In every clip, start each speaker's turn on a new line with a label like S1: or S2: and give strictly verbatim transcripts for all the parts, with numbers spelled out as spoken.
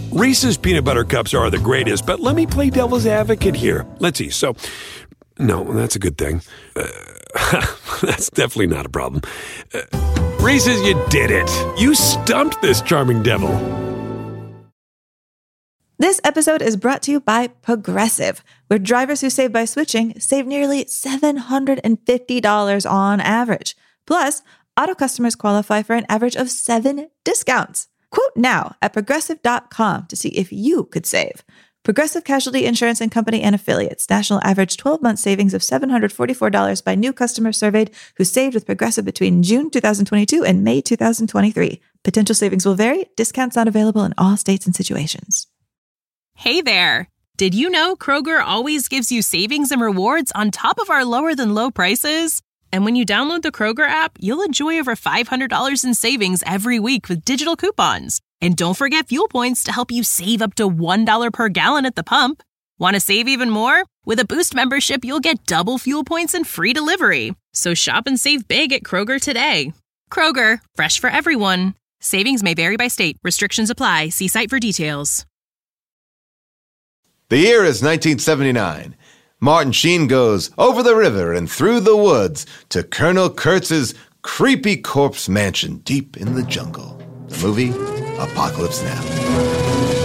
S1: Reese's peanut butter cups are the greatest, but let me play devil's advocate here. Let's see. So, no, that's a good thing. Uh, that's definitely not a problem. Uh, Reese's, you did it. You stumped this charming devil.
S2: This episode is brought to you by Progressive, where drivers who save by switching save nearly seven hundred fifty dollars on average. Plus, auto customers qualify for an average of seven discounts. Quote now at progressive dot com to see if you could save. Progressive Casualty Insurance and Company and Affiliates. National average twelve-month savings of seven hundred forty-four dollars by new customers surveyed who saved with Progressive between June twenty twenty-two and May twenty twenty-three. Potential savings will vary. Discounts not available in all states and situations.
S3: Hey there. Did you know Kroger always gives you savings and rewards on top of our lower than low prices? And when you download the Kroger app, you'll enjoy over five hundred dollars in savings every week with digital coupons. And don't forget fuel points to help you save up to one dollar per gallon at the pump. Want to save even more? With a Boost membership, you'll get double fuel points and free delivery. So shop and save big at Kroger today. Kroger, fresh for everyone. Savings may vary by state. Restrictions apply. See site for details.
S4: The year is nineteen seventy-nine. Martin Sheen goes over the river and through the woods to Colonel Kurtz's creepy corpse mansion deep in the jungle. The movie, Apocalypse Now.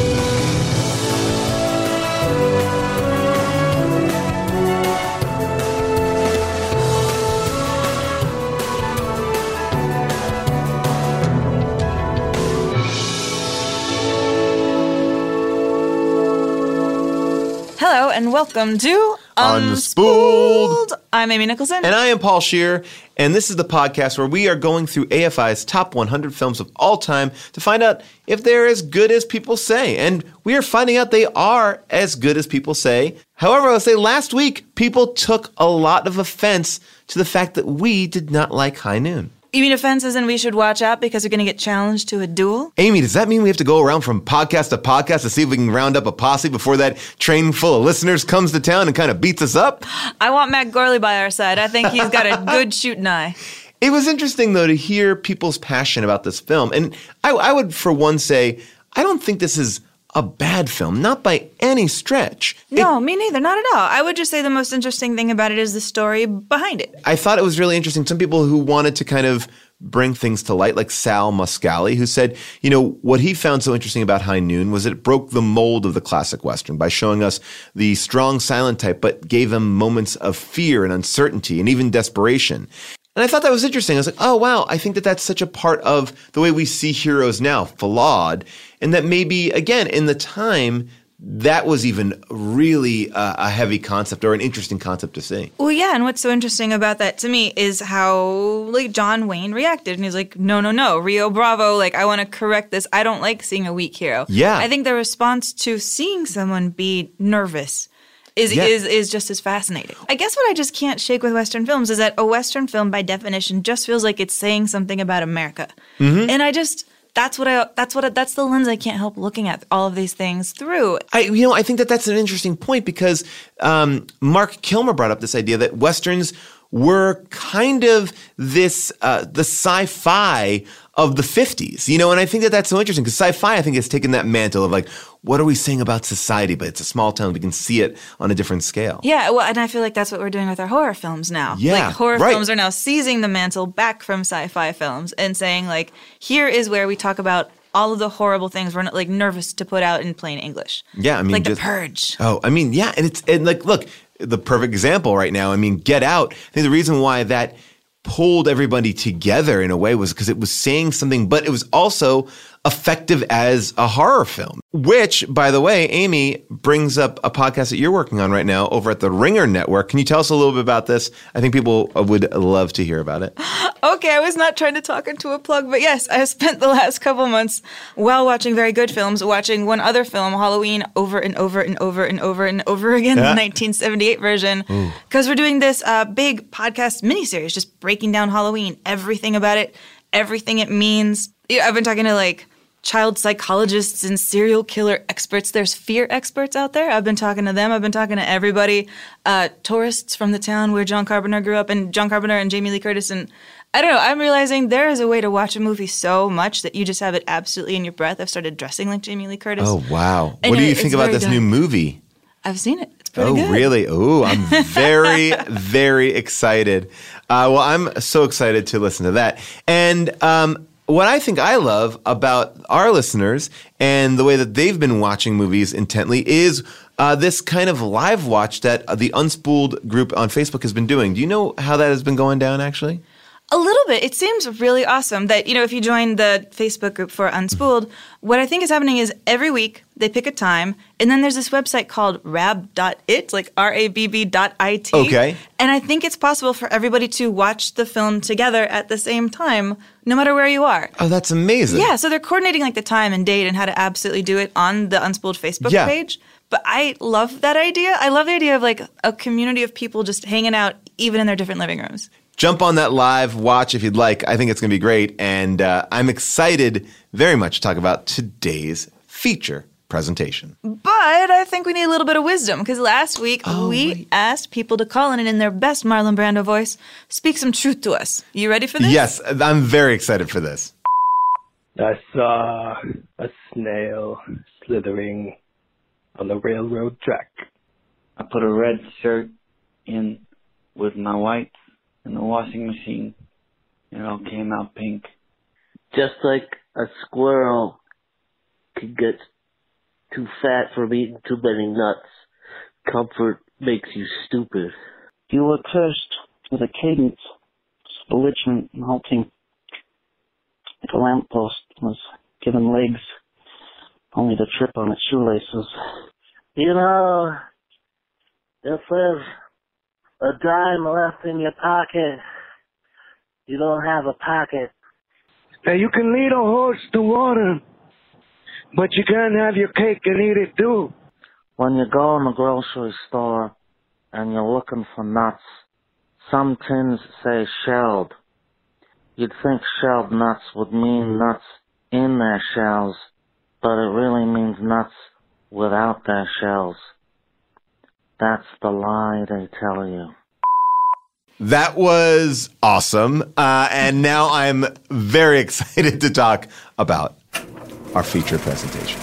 S2: Hello and welcome to
S4: Unspooled.
S2: I'm Amy Nicholson.
S4: And I am Paul Scheer. And this is the podcast where we are going through A F I's top one hundred films of all time to find out if they're as good as people say. And we are finding out they are as good as people say. However, I'll say last week, people took a lot of offense to the fact that we did not like High Noon.
S2: You mean offenses and we should watch out because we're going to get challenged to a duel?
S4: Amy, does that mean we have to go around from podcast to podcast to see if we can round up a posse before that train full of listeners comes to town and kind of beats us up?
S2: I want Matt Gorley by our side. I think he's got a good shooting eye.
S4: It was interesting, though, to hear people's passion about this film. And I, I would, for one, say, I don't think this is a bad film, not by any stretch.
S2: No,
S4: it,
S2: me neither, not at all. I would just say the most interesting thing about it is the story behind it.
S4: I thought it was really interesting. Some people who wanted to kind of bring things to light, like Sal Muscali, who said, you know, what he found so interesting about High Noon was it broke the mold of the classic Western by showing us the strong silent type, but gave them moments of fear and uncertainty and even desperation. And I thought that was interesting. I was like, oh, wow, I think that that's such a part of the way we see heroes now, flawed. And that maybe, again, in the time, that was even really uh, a heavy concept or an interesting concept to see.
S2: Well, yeah, and what's so interesting about that to me is how, like, John Wayne reacted. And he's like, no, no, no, Rio Bravo, like, I want to correct this. I don't like seeing a weak hero.
S4: Yeah.
S2: I think the response to seeing someone be nervous Is,
S4: yeah.
S2: is is just as fascinating. I guess what I just can't shake with Western films is that a Western film, by definition, just feels like it's saying something about America. Mm-hmm. And I just, that's what I, that's what, I, that's the lens I can't help looking at all of these things through.
S4: I, you know, I think that that's an interesting point because um, Mark Kilmer brought up this idea that Westerns were kind of this, uh, the sci-fi of the fifties, you know, and I think that that's so interesting because sci-fi, I think, has taken that mantle of like, what are we saying about society? But it's a small town. We can see it on a different scale.
S2: Yeah, well, and I feel like that's what we're doing with our horror films now.
S4: Yeah,
S2: like horror
S4: right.
S2: films are now seizing the mantle back from sci-fi films and saying like, here is where we talk about all of the horrible things we're not like nervous to put out in plain English.
S4: Yeah, I mean,
S2: like
S4: just,
S2: The Purge.
S4: Oh, I mean, yeah, and it's and like, look, the perfect example right now. I mean, Get Out. I think the reason why that pulled everybody together in a way was because it was saying something, but it was also effective as a horror film, which, by the way, Amy, brings up a podcast that you're working on right now over at the Ringer Network. Can you tell us a little bit about this? I think people would love to hear about it.
S2: Okay, I was not trying to talk into a plug, but yes, I have spent the last couple months while watching very good films, watching one other film, Halloween, over and over and over and over and over again, yeah. the nineteen seventy-eight version, because we're doing this uh, big podcast miniseries, just breaking down Halloween, everything about it, everything it means. I've been talking to like child psychologists and serial killer experts. There's fear experts out there. I've been talking to them. I've been talking to everybody. Uh, tourists from the town where John Carpenter grew up, and John Carpenter and Jamie Lee Curtis, and I don't know. I'm realizing there is a way to watch a movie so much that you just have it absolutely in your breath. I've started dressing like Jamie Lee Curtis.
S4: Oh, wow.
S2: And
S4: what do you
S2: it-
S4: think
S2: it's
S4: about
S2: very
S4: this
S2: dark.
S4: new movie?
S2: I've seen it. It's pretty
S4: Oh,
S2: good.
S4: really? Oh, I'm very, very excited. Uh, well, I'm so excited to listen to that. And um, what I think I love about our listeners and the way that they've been watching movies intently is uh, this kind of live watch that the Unspooled group on Facebook has been doing. Do you know how that has been going down, actually?
S2: A little bit. It seems really awesome that, you know, if you join the Facebook group for Unspooled, what I think is happening is every week they pick a time, and then there's this website called rab dot it, like R A B B dot I T.
S4: Okay.
S2: And I think it's possible for everybody to watch the film together at the same time, no matter where you are.
S4: Oh, that's amazing.
S2: Yeah, so they're coordinating like the time and date and how to absolutely do it on the Unspooled Facebook
S4: Yeah.
S2: page. But I love that idea. I love the idea of like a community of people just hanging out even in their different living rooms.
S4: Jump on that live watch if you'd like. I think it's going to be great. And uh, I'm excited very much to talk about today's feature presentation.
S2: But I think we need a little bit of wisdom because last week
S4: Oh,
S2: we
S4: right.
S2: asked people to call in and in their best Marlon Brando voice, speak some truth to us. You ready for this?
S4: Yes, I'm very excited for this.
S5: I saw a snail slithering on the railroad track.
S6: I put a red shirt in with my whites in the washing machine. It all came out pink. Just like a squirrel could get too fat from eating too many nuts, comfort makes you stupid.
S7: You were cursed with a cadence, belligerent and halting, like a lamppost was given legs, only to trip on its shoelaces.
S6: You know, if there's a dime left in your pocket, you don't have a pocket.
S5: Now you can lead a horse to water, but you can't have your cake and eat it too.
S7: When you go in the grocery store and you're looking for nuts, some tins say shelled. You'd think shelled nuts would mean nuts in their shells, but it really means nuts without their shells. That's the lie they tell you.
S4: That was awesome. Uh, and now I'm very excited to talk about our feature presentation.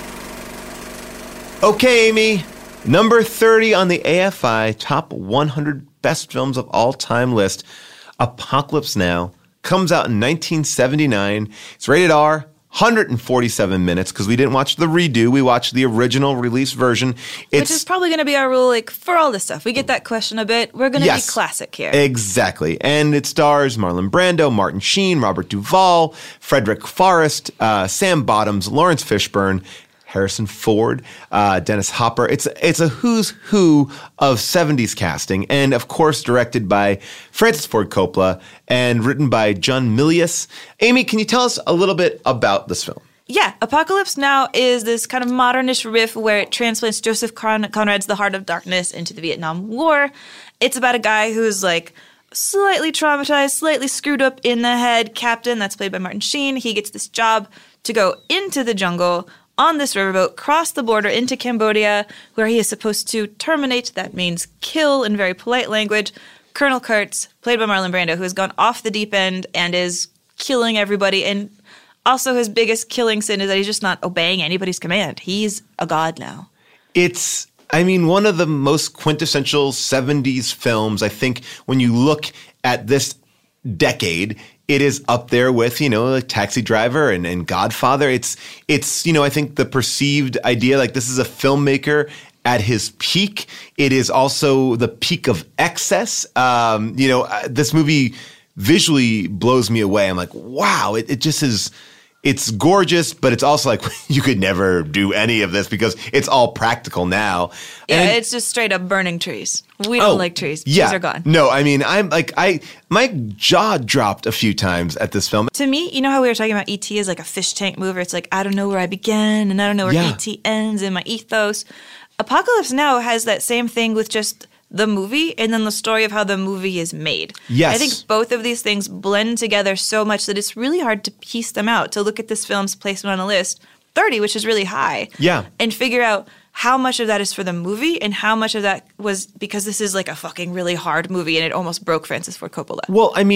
S4: Okay, Amy. Number thirty on the A F I Top one hundred Best Films of All Time list, Apocalypse Now, comes out in nineteen seventy-nine. It's rated R, one hundred forty-seven minutes, because we didn't watch the redo. We watched the original release version. It's,
S2: Which is probably going to be our rule, like, for all this stuff. We get that question a bit. We're going to
S4: Yes.
S2: be classic here.
S4: Exactly. And it stars Marlon Brando, Martin Sheen, Robert Duvall, Frederick Forrest, uh, Sam Bottoms, Lawrence Fishburne, Harrison Ford, uh, Dennis Hopper. It's it's a who's who of seventies casting, and of course directed by Francis Ford Coppola and written by John Milius. Amy, can you tell us a little bit about this film?
S2: Yeah, Apocalypse Now is this kind of modernish riff where it transplants Joseph Con- Conrad's The Heart of Darkness into the Vietnam War. It's about a guy who's like slightly traumatized, slightly screwed up in the head captain that's played by Martin Sheen. He gets this job to go into the jungle on this riverboat, cross the border into Cambodia, where he is supposed to terminate, that means kill in very polite language, Colonel Kurtz, played by Marlon Brando, who has gone off the deep end and is killing everybody. And also his biggest killing sin is that he's just not obeying anybody's command. He's a god now.
S4: It's, I mean, one of the most quintessential seventies films. I think when you look at this decade, it is up there with, you know, like Taxi Driver and, and Godfather. It's, it's, you know, I think the perceived idea, like this is a filmmaker at his peak. It is also the peak of excess. Um, you know, uh, this movie visually blows me away. I'm like, wow, it, it just is, it's gorgeous, but it's also like you could never do any of this because it's all practical now.
S2: Yeah,
S4: And-
S2: it's just straight up burning trees. We don't
S4: Oh,
S2: like trees.
S4: Yeah.
S2: Trees are gone.
S4: No, I mean, I'm like, I, my jaw dropped a few times at this film.
S2: To me, you know how we were talking about E T as like a fish tank mover? It's like, I don't know where I began and I don't know where
S4: Yeah.
S2: E T ends in my ethos. Apocalypse Now has that same thing with just the movie and then the story of how the movie is made.
S4: Yes.
S2: I think both of these things blend together so much that it's really hard to piece them out, to look at this film's placement on a list, thirty, which is really high.
S4: Yeah.
S2: And figure out how much of that is for the movie and how much of that was because this is like a fucking really hard movie and it almost broke Francis Ford Coppola.
S4: Well, I mean,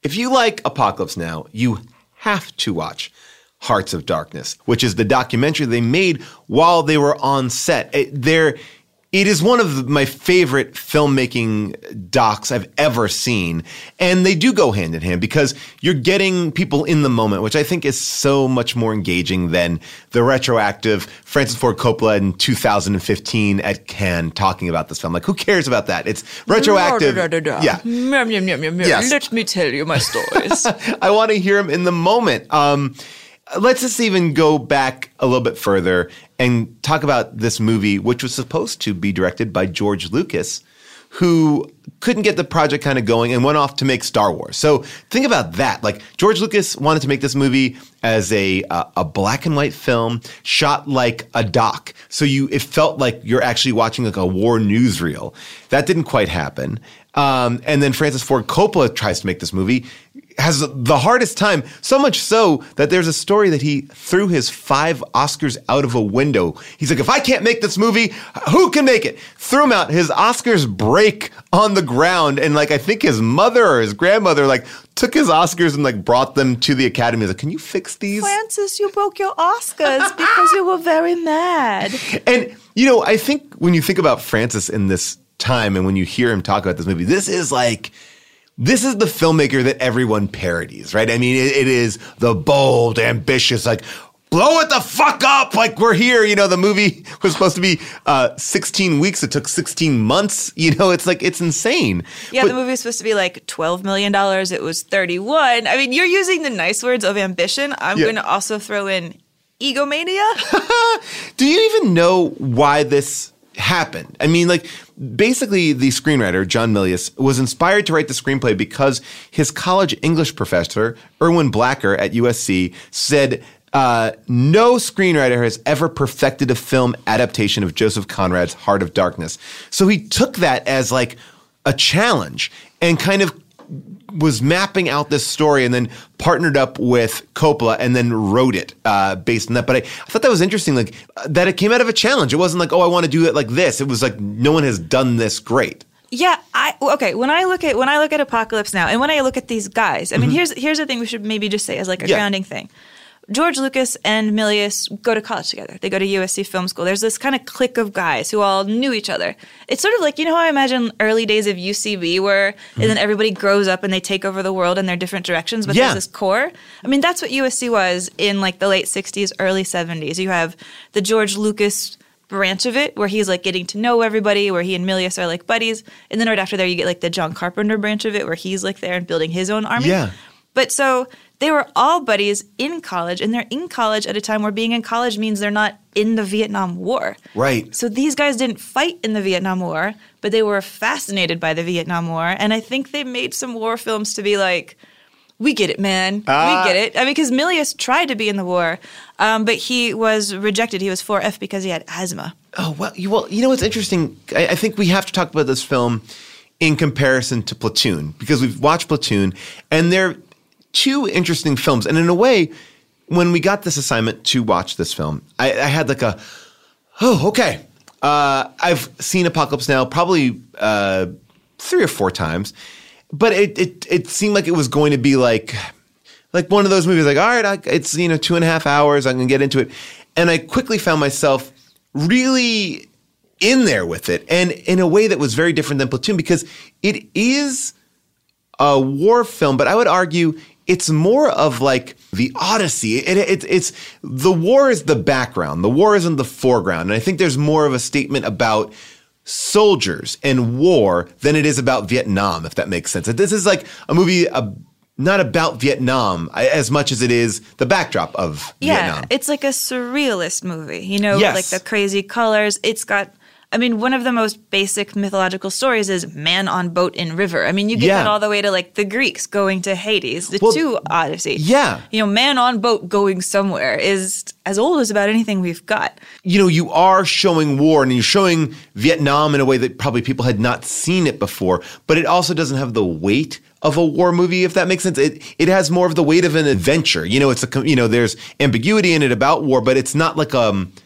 S4: if you like Apocalypse Now, you have to watch Hearts of Darkness, which is the documentary they made while they were on set. It, they're It is one of my favorite filmmaking docs I've ever seen. And they do go hand in hand because you're getting people in the moment, which I think is so much more engaging than the retroactive Francis Ford Coppola in two thousand fifteen at Cannes talking about this film. Like, who cares about that? It's retroactive.
S2: Da, da, da, da.
S4: Yeah.
S2: Meow, meow, meow, meow, meow.
S4: Yes.
S2: Let me tell you my stories.
S4: I want to hear him in the moment. Um, let's just even go back a little bit further and talk about this movie, which was supposed to be directed by George Lucas, who couldn't get the project kind of going and went off to make Star Wars. So think about that. Like, George Lucas wanted to make this movie as a uh, a black and white film shot like a doc. So you it felt like you're actually watching like a war newsreel. That didn't quite happen. Um, and then Francis Ford Coppola tries to make this movie, has the hardest time, so much so that there's a story that he threw his five Oscars out of a window. He's like, if I can't make this movie, who can make it? Threw him out. His Oscars break on the ground. And like, I think his mother or his grandmother like took his Oscars and like brought them to the Academy. He's like, can you fix these?
S2: Francis, you broke your Oscars because you were very mad.
S4: And, you know, I think when you think about Francis in this time and when you hear him talk about this movie, this is like, this is the filmmaker that everyone parodies, right? I mean, it, it is the bold, ambitious, like, blow it the fuck up, like we're here. You know, the movie was supposed to be uh, sixteen weeks. It took sixteen months. You know, it's like, it's insane.
S2: Yeah,
S4: but,
S2: the movie was supposed to be like twelve million dollars. It was thirty-one. I mean, you're using the nice words of ambition. I'm
S4: Yeah.
S2: going to also throw in egomania.
S4: Do you even know why this happened? I mean, like, basically the screenwriter, John Milius, was inspired to write the screenplay because his college English professor, Erwin Blacker at U S C, said uh, no screenwriter has ever perfected a film adaptation of Joseph Conrad's Heart of Darkness. So he took that as like a challenge and kind of was mapping out this story and then partnered up with Coppola and then wrote it uh, based on that. But I, I thought that was interesting, like uh, that it came out of a challenge. It wasn't like, oh, I want to do it like this. It was like, no one has done this great.
S2: Yeah, I okay. When I look at when I look at Apocalypse Now, and when I look at these guys, I mean,
S4: Mm-hmm.
S2: here's here's the thing we should maybe just say as like a
S4: Yeah.
S2: grounding thing. George Lucas and Milius go to college together. They go to U S C Film School. There's this kind of clique of guys who all knew each other. It's sort of like, you know how I imagine early days of U C B where
S4: Mm-hmm.
S2: and then everybody grows up and they take over the world in their different directions, but
S4: Yeah.
S2: there's this core. I mean, that's what U S C was in like the late sixties, early seventies. You have the George Lucas branch of it where he's like getting to know everybody, where he and Milius are like buddies. And then right after there, you get like the John Carpenter branch of it where he's like there and building his own army.
S4: Yeah.
S2: But so they were all buddies in college, and they're in college at a time where being in college means they're not in the Vietnam War.
S4: Right.
S2: So these guys didn't fight in the Vietnam War, but they were fascinated by the Vietnam War. And I think they made some war films to be like, we get it, man.
S4: Ah.
S2: We get it. I mean, because Milius tried to be in the war, um, but he was rejected. He was four F because he had asthma.
S4: Oh, well, you, well, you know what's interesting? I, I think we have to talk about this film in comparison to Platoon, because we've watched Platoon, and they're two interesting films. And in a way, when we got this assignment to watch this film, I, I had like a, oh, okay. Uh, I've seen Apocalypse Now probably uh, three or four times, but it, it it seemed like it was going to be like like one of those movies. Like, all right, I, it's you know two and a half hours. I can get into it, and I quickly found myself really in there with it, and in a way that was very different than Platoon, because it is a war film, but I would argue it's more of like the Odyssey. It, it, it's the war is the background. The war is in the foreground. And I think there's more of a statement about soldiers and war than it is about Vietnam, if that makes sense. This is like a movie uh, not about Vietnam as much as it is the backdrop of
S2: Yeah,
S4: Vietnam.
S2: it's like a surrealist movie, you know,
S4: Yes.
S2: like the crazy colors. It's got, I mean, one of the most basic mythological stories is man on boat in river. I mean, you get
S4: Yeah.
S2: that all the way to like the Greeks going to Hades, the
S4: Well,
S2: two Odyssey.
S4: yeah.
S2: You know, man on boat going somewhere is as old as about anything we've got.
S4: You know, you are showing war and you're showing Vietnam in a way that probably people had not seen it before, but it also doesn't have the weight of a war movie, if that makes sense. It it has more of the weight of an adventure. You know, it's a, you know, there's ambiguity in it about war, but it's not like um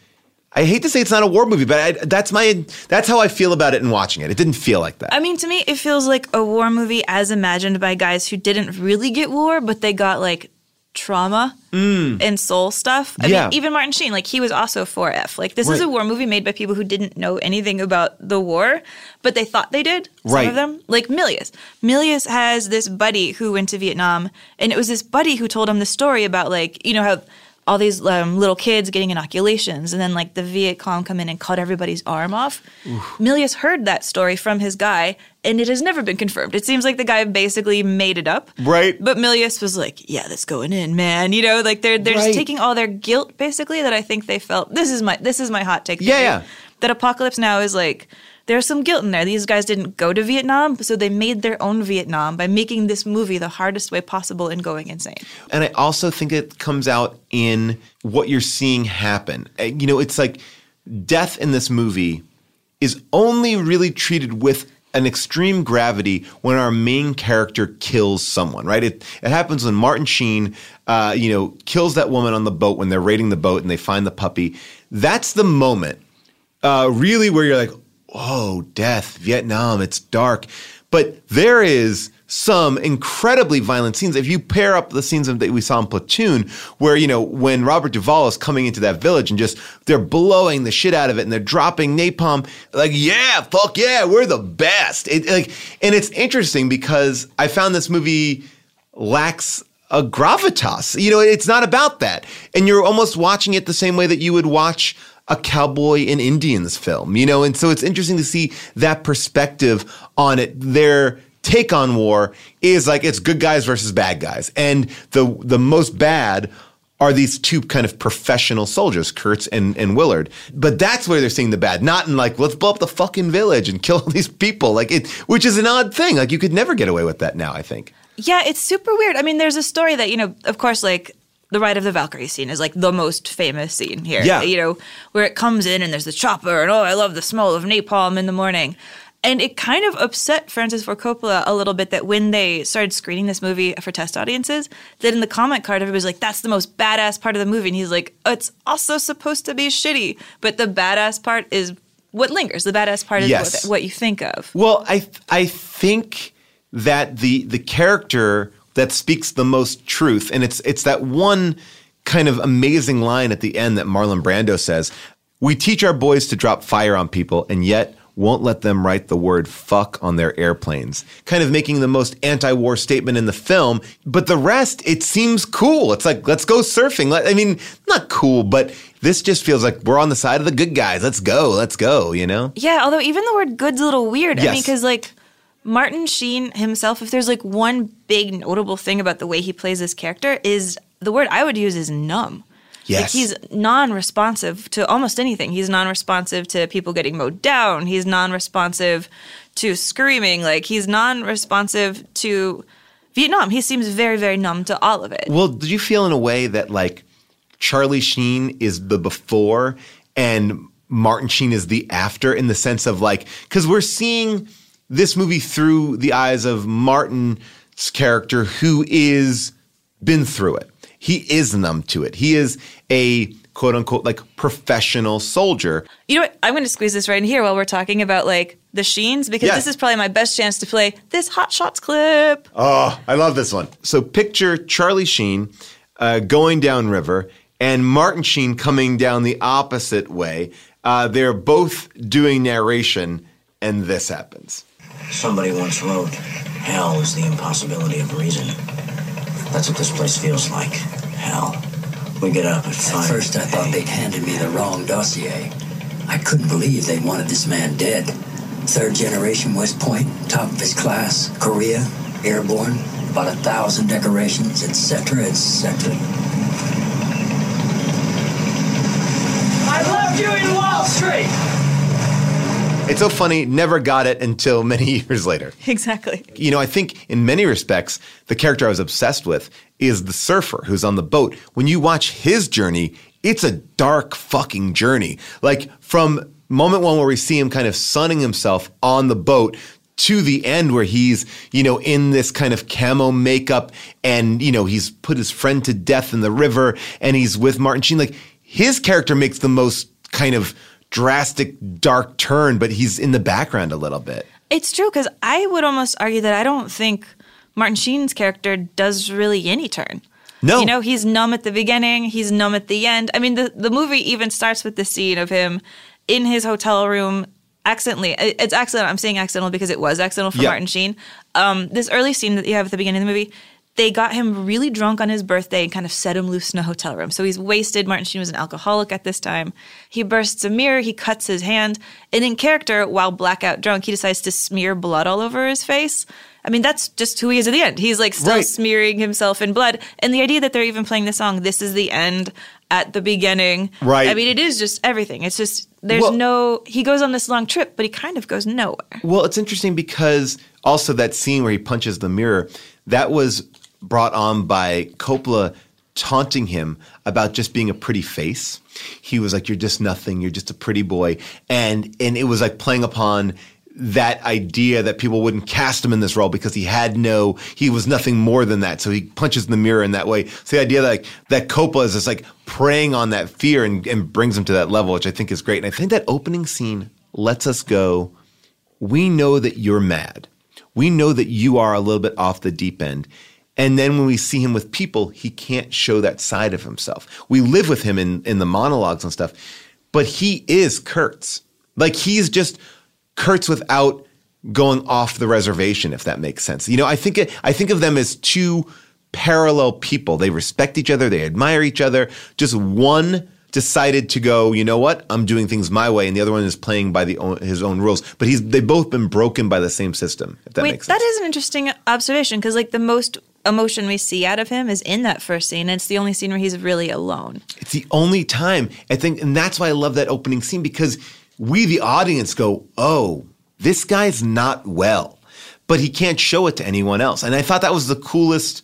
S4: I hate to say it's not a war movie, but I, that's my that's how I feel about it in watching it. It didn't feel like that.
S2: I mean, to me, it feels like a war movie as imagined by guys who didn't really get war, but they got like trauma mm. and soul stuff. I
S4: yeah.
S2: mean, even Martin Sheen, like he was also four F. Like this
S4: right.
S2: is a war movie made by people who didn't know anything about the war, but they thought they did. Some
S4: right.
S2: of them. Like Milius. Milius has this buddy who went to Vietnam, and it was this buddy who told him the story about like, you know, how all these um, little kids getting inoculations, and then like the Viet Cong come in and cut everybody's arm off. Oof. Milius heard that story from his guy, and it has never been confirmed. It seems like the guy basically made it up.
S4: Right.
S2: But Milius was like, yeah, that's going in, man. You know, like they're they're right. just taking all their guilt, basically, that I think they felt. This is my this is my hot take.
S4: Yeah, theory, yeah.
S2: That Apocalypse Now is like, there's some guilt in there. These guys didn't go to Vietnam, so they made their own Vietnam by making this movie the hardest way possible and going insane.
S4: And I also think it comes out in what you're seeing happen. You know, it's like death in this movie is only really treated with an extreme gravity when our main character kills someone, right? It it happens when Martin Sheen, uh, you know, kills that woman on the boat when they're raiding the boat and they find the puppy. That's the moment, uh, really, where you're like, oh, death, Vietnam, it's dark. But there is some incredibly violent scenes. If you pair up the scenes that we saw in Platoon, where, you know, when Robert Duvall is coming into that village and just, they're blowing the shit out of it and they're dropping napalm, like, yeah, fuck yeah, we're the best. It, like, and it's interesting because I found this movie lacks a gravitas. You know, it's not about that. And you're almost watching it the same way that you would watch a cowboy and Indians film, you know? And so it's interesting to see that perspective on it. Their take on war is like, it's good guys versus bad guys. And the the most bad are these two kind of professional soldiers, Kurtz and, and Willard. But that's where they're seeing the bad, not in like, let's blow up the fucking village and kill all these people, like it, which is an odd thing. Like you could never get away with that now, I think.
S2: Yeah, it's super weird. I mean, there's a story that, you know, of course, like, the Ride of the Valkyrie scene is like the most famous scene here.
S4: Yeah.
S2: You know, where it comes in and there's the chopper and, oh, I love the smell of napalm in the morning. And it kind of upset Francis Ford Coppola a little bit that when they started screening this movie for test audiences, that in the comment card, everybody's like, that's the most badass part of the movie. And he's like, oh, it's also supposed to be shitty. But the badass part is what lingers. The badass part is
S4: yes.
S2: what, what you think of.
S4: Well, I I think that the the character that speaks the most truth. And it's it's that one kind of amazing line at the end that Marlon Brando says, we teach our boys to drop fire on people and yet won't let them write the word fuck on their airplanes. Kind of making the most anti-war statement in the film. But the rest, it seems cool. It's like, let's go surfing. I mean, not cool, but this just feels like we're on the side of the good guys. Let's go. Let's go, you know?
S2: Yeah, although even the word good's a little weird.
S4: Yes.
S2: I mean, because like, Martin Sheen himself, if there's like one big notable thing about the way he plays this character, is the word I would use is numb.
S4: Yes.
S2: Like he's non-responsive to almost anything. He's non-responsive to people getting mowed down. He's non-responsive to screaming. Like he's non-responsive to Vietnam. He seems very, very numb to all of it.
S4: Well, did you feel in a way that like Charlie Sheen is the before and Martin Sheen is the after, in the sense of like, because we're seeing this movie through the eyes of Martin's character, who is been through it. He is numb to it. He is a quote unquote like professional soldier.
S2: You know what? I'm going to squeeze this right in here while we're talking about like the Sheens, because
S4: yes.
S2: this is probably my best chance to play this Hot Shots clip.
S4: Oh, I love this one. So picture Charlie Sheen uh, going downriver and Martin Sheen coming down the opposite way. Uh, they're both doing narration, and this happens.
S8: Somebody once wrote, hell is the impossibility of reason. That's what this place feels like. Hell. We get up at five.
S9: At first I thought they'd handed me the wrong dossier. I couldn't believe they wanted this man dead. Third generation West Point, top of his class, Korea, airborne, about a thousand decorations, et cetera, et cetera.
S10: I left you in Wall Street!
S4: It's so funny, never got it until many years later.
S2: Exactly.
S4: You know, I think in many respects, the character I was obsessed with is the surfer who's on the boat. When you watch his journey, it's a dark fucking journey. Like from moment one where we see him kind of sunning himself on the boat to the end where he's, you know, in this kind of camo makeup and, you know, he's put his friend to death in the river and he's with Martin Sheen. Like his character makes the most kind of drastic, dark turn, but he's in the background a little bit.
S2: It's true, because I would almost argue that I don't think Martin Sheen's character does really any turn.
S4: No.
S2: You know, he's numb at the beginning, he's numb at the end. I mean, the, the movie even starts with the scene of him in his hotel room accidentally. It's accidental. I'm saying accidental because it was accidental for
S4: yeah.
S2: Martin Sheen. Um, this early scene that you have at the beginning of the movie, they got him really drunk on his birthday and kind of set him loose in a hotel room. So he's wasted. Martin Sheen was an alcoholic at this time. He bursts a mirror. He cuts his hand. And in character, while blackout drunk, he decides to smear blood all over his face. I mean, that's just who he is at the end. He's like still
S4: right.
S2: smearing himself in blood. And the idea that they're even playing the song, This Is the End, at the beginning.
S4: Right.
S2: I mean, it is just everything. It's just, there's
S4: well,
S2: no, he goes on this long trip, but he kind of goes nowhere.
S4: Well, it's interesting because also that scene where he punches the mirror, that was brought on by Coppola taunting him about just being a pretty face. He was like, you're just nothing. You're just a pretty boy. And and it was like playing upon that idea that people wouldn't cast him in this role because he had no, he was nothing more than that. So he punches in the mirror in that way. So the idea that, like, that Coppola is just like preying on that fear and, and brings him to that level, which I think is great. And I think that opening scene lets us go, we know that you're mad. We know that you are a little bit off the deep end. And then when we see him with people, he can't show that side of himself. We live with him in, in the monologues and stuff, but he is Kurtz. Like, he's just Kurtz without going off the reservation, if that makes sense. You know, I think it, I think of them as two parallel people. They respect each other. They admire each other. Just one decided to go, you know what, I'm doing things my way, and the other one is playing by the own, his own rules. But he's they've both been broken by the same system, if that
S2: Wait,
S4: makes sense.
S2: that is an interesting observation, because like the most emotion we see out of him is in that first scene, and it's the only scene where he's really alone.
S4: It's the only time, I think, and that's why I love that opening scene, because we, the audience, go, oh, this guy's not well, but he can't show it to anyone else. And I thought that was the coolest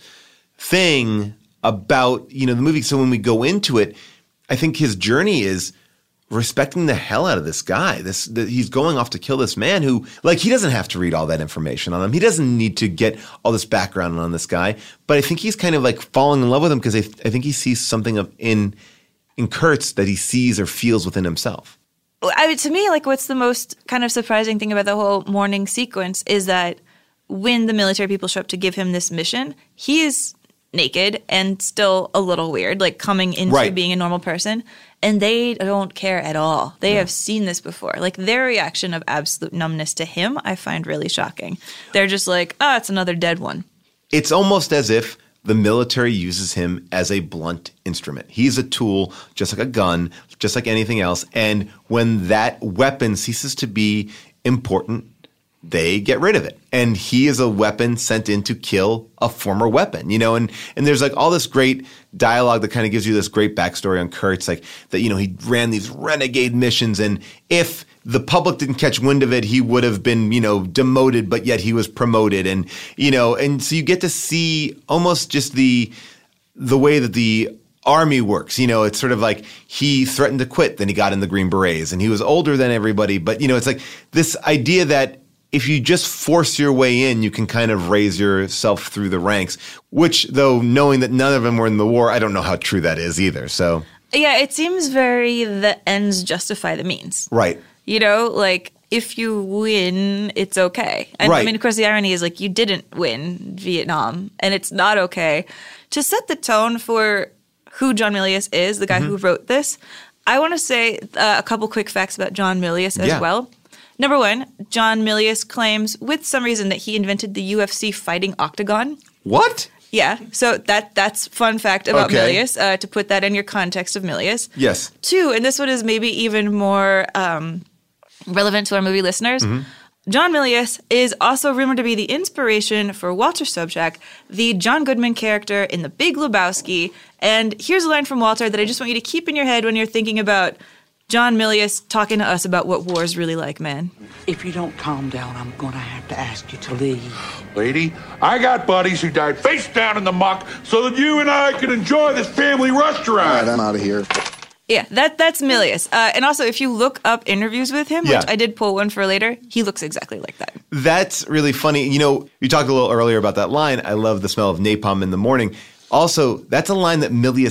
S4: thing about, you know, the movie. So when we go into it, I think his journey is respecting the hell out of this guy. This the, he's going off to kill this man who, like, he doesn't have to read all that information on him. He doesn't need to get all this background on this guy. But I think he's kind of like falling in love with him because I, I think he sees something of in in Kurtz that he sees or feels within himself.
S2: I mean, to me, like, what's the most kind of surprising thing about the whole morning sequence is that when the military people show up to give him this mission, he is naked and still a little weird, like coming into
S4: right.
S2: being a normal person, and they don't care at all. They yeah. have seen this before. Like, their reaction of absolute numbness to him, I find really shocking. They're just like, oh, it's another dead one.
S4: It's almost as if the military uses him as a blunt instrument. He's a tool, just like a gun, just like anything else. And when that weapon ceases to be important, they get rid of it. And he is a weapon sent in to kill a former weapon, you know, and, and there's like all this great dialogue that kind of gives you this great backstory on Kurtz, like that, you know, he ran these renegade missions, and if the public didn't catch wind of it, he would have been, you know, demoted, but yet he was promoted. And, you know, and so you get to see almost just the, the way that the Army works. You know, it's sort of like he threatened to quit, then he got in the Green Berets, and he was older than everybody. But, you know, it's like this idea that if you just force your way in, you can kind of raise yourself through the ranks, which, though, knowing that none of them were in the war, I don't know how true that is either. So,
S2: yeah, it seems very the ends justify the means.
S4: Right.
S2: You know, like, if you win, it's okay. And
S4: right.
S2: I mean, of course, the irony is, like, you didn't win Vietnam, and it's not okay. To set the tone for who John Milius is, the guy mm-hmm. who wrote this, I want to say uh, a couple quick facts about John Milius as
S4: yeah.
S2: well. Number one, John Milius claims, with some reason, that he invented the U F C fighting octagon.
S4: What?
S2: Yeah, so that that's fun fact about
S4: okay.
S2: Milius, uh, to put that in your context of Milius.
S4: Yes.
S2: Two, and this one is maybe even more um, relevant to our movie listeners, mm-hmm. John Milius is also rumored to be the inspiration for Walter Sobchak, the John Goodman character in The Big Lebowski. And here's a line from Walter that I just want you to keep in your head when you're thinking about John Milius talking to us about what war's really like, man.
S11: If you don't calm down, I'm going to have to ask you to leave.
S12: Lady, I got buddies who died face down in the muck so that you and I can enjoy this family restaurant.
S13: All right, I'm out of here.
S2: Yeah, that that's Milius. Uh, and also, if you look up interviews with him,
S4: yeah.
S2: which I did pull one for later, he looks exactly like that.
S4: That's really funny. You know, you talked a little earlier about that line, I love the smell of napalm in the morning. Also, that's a line that Milius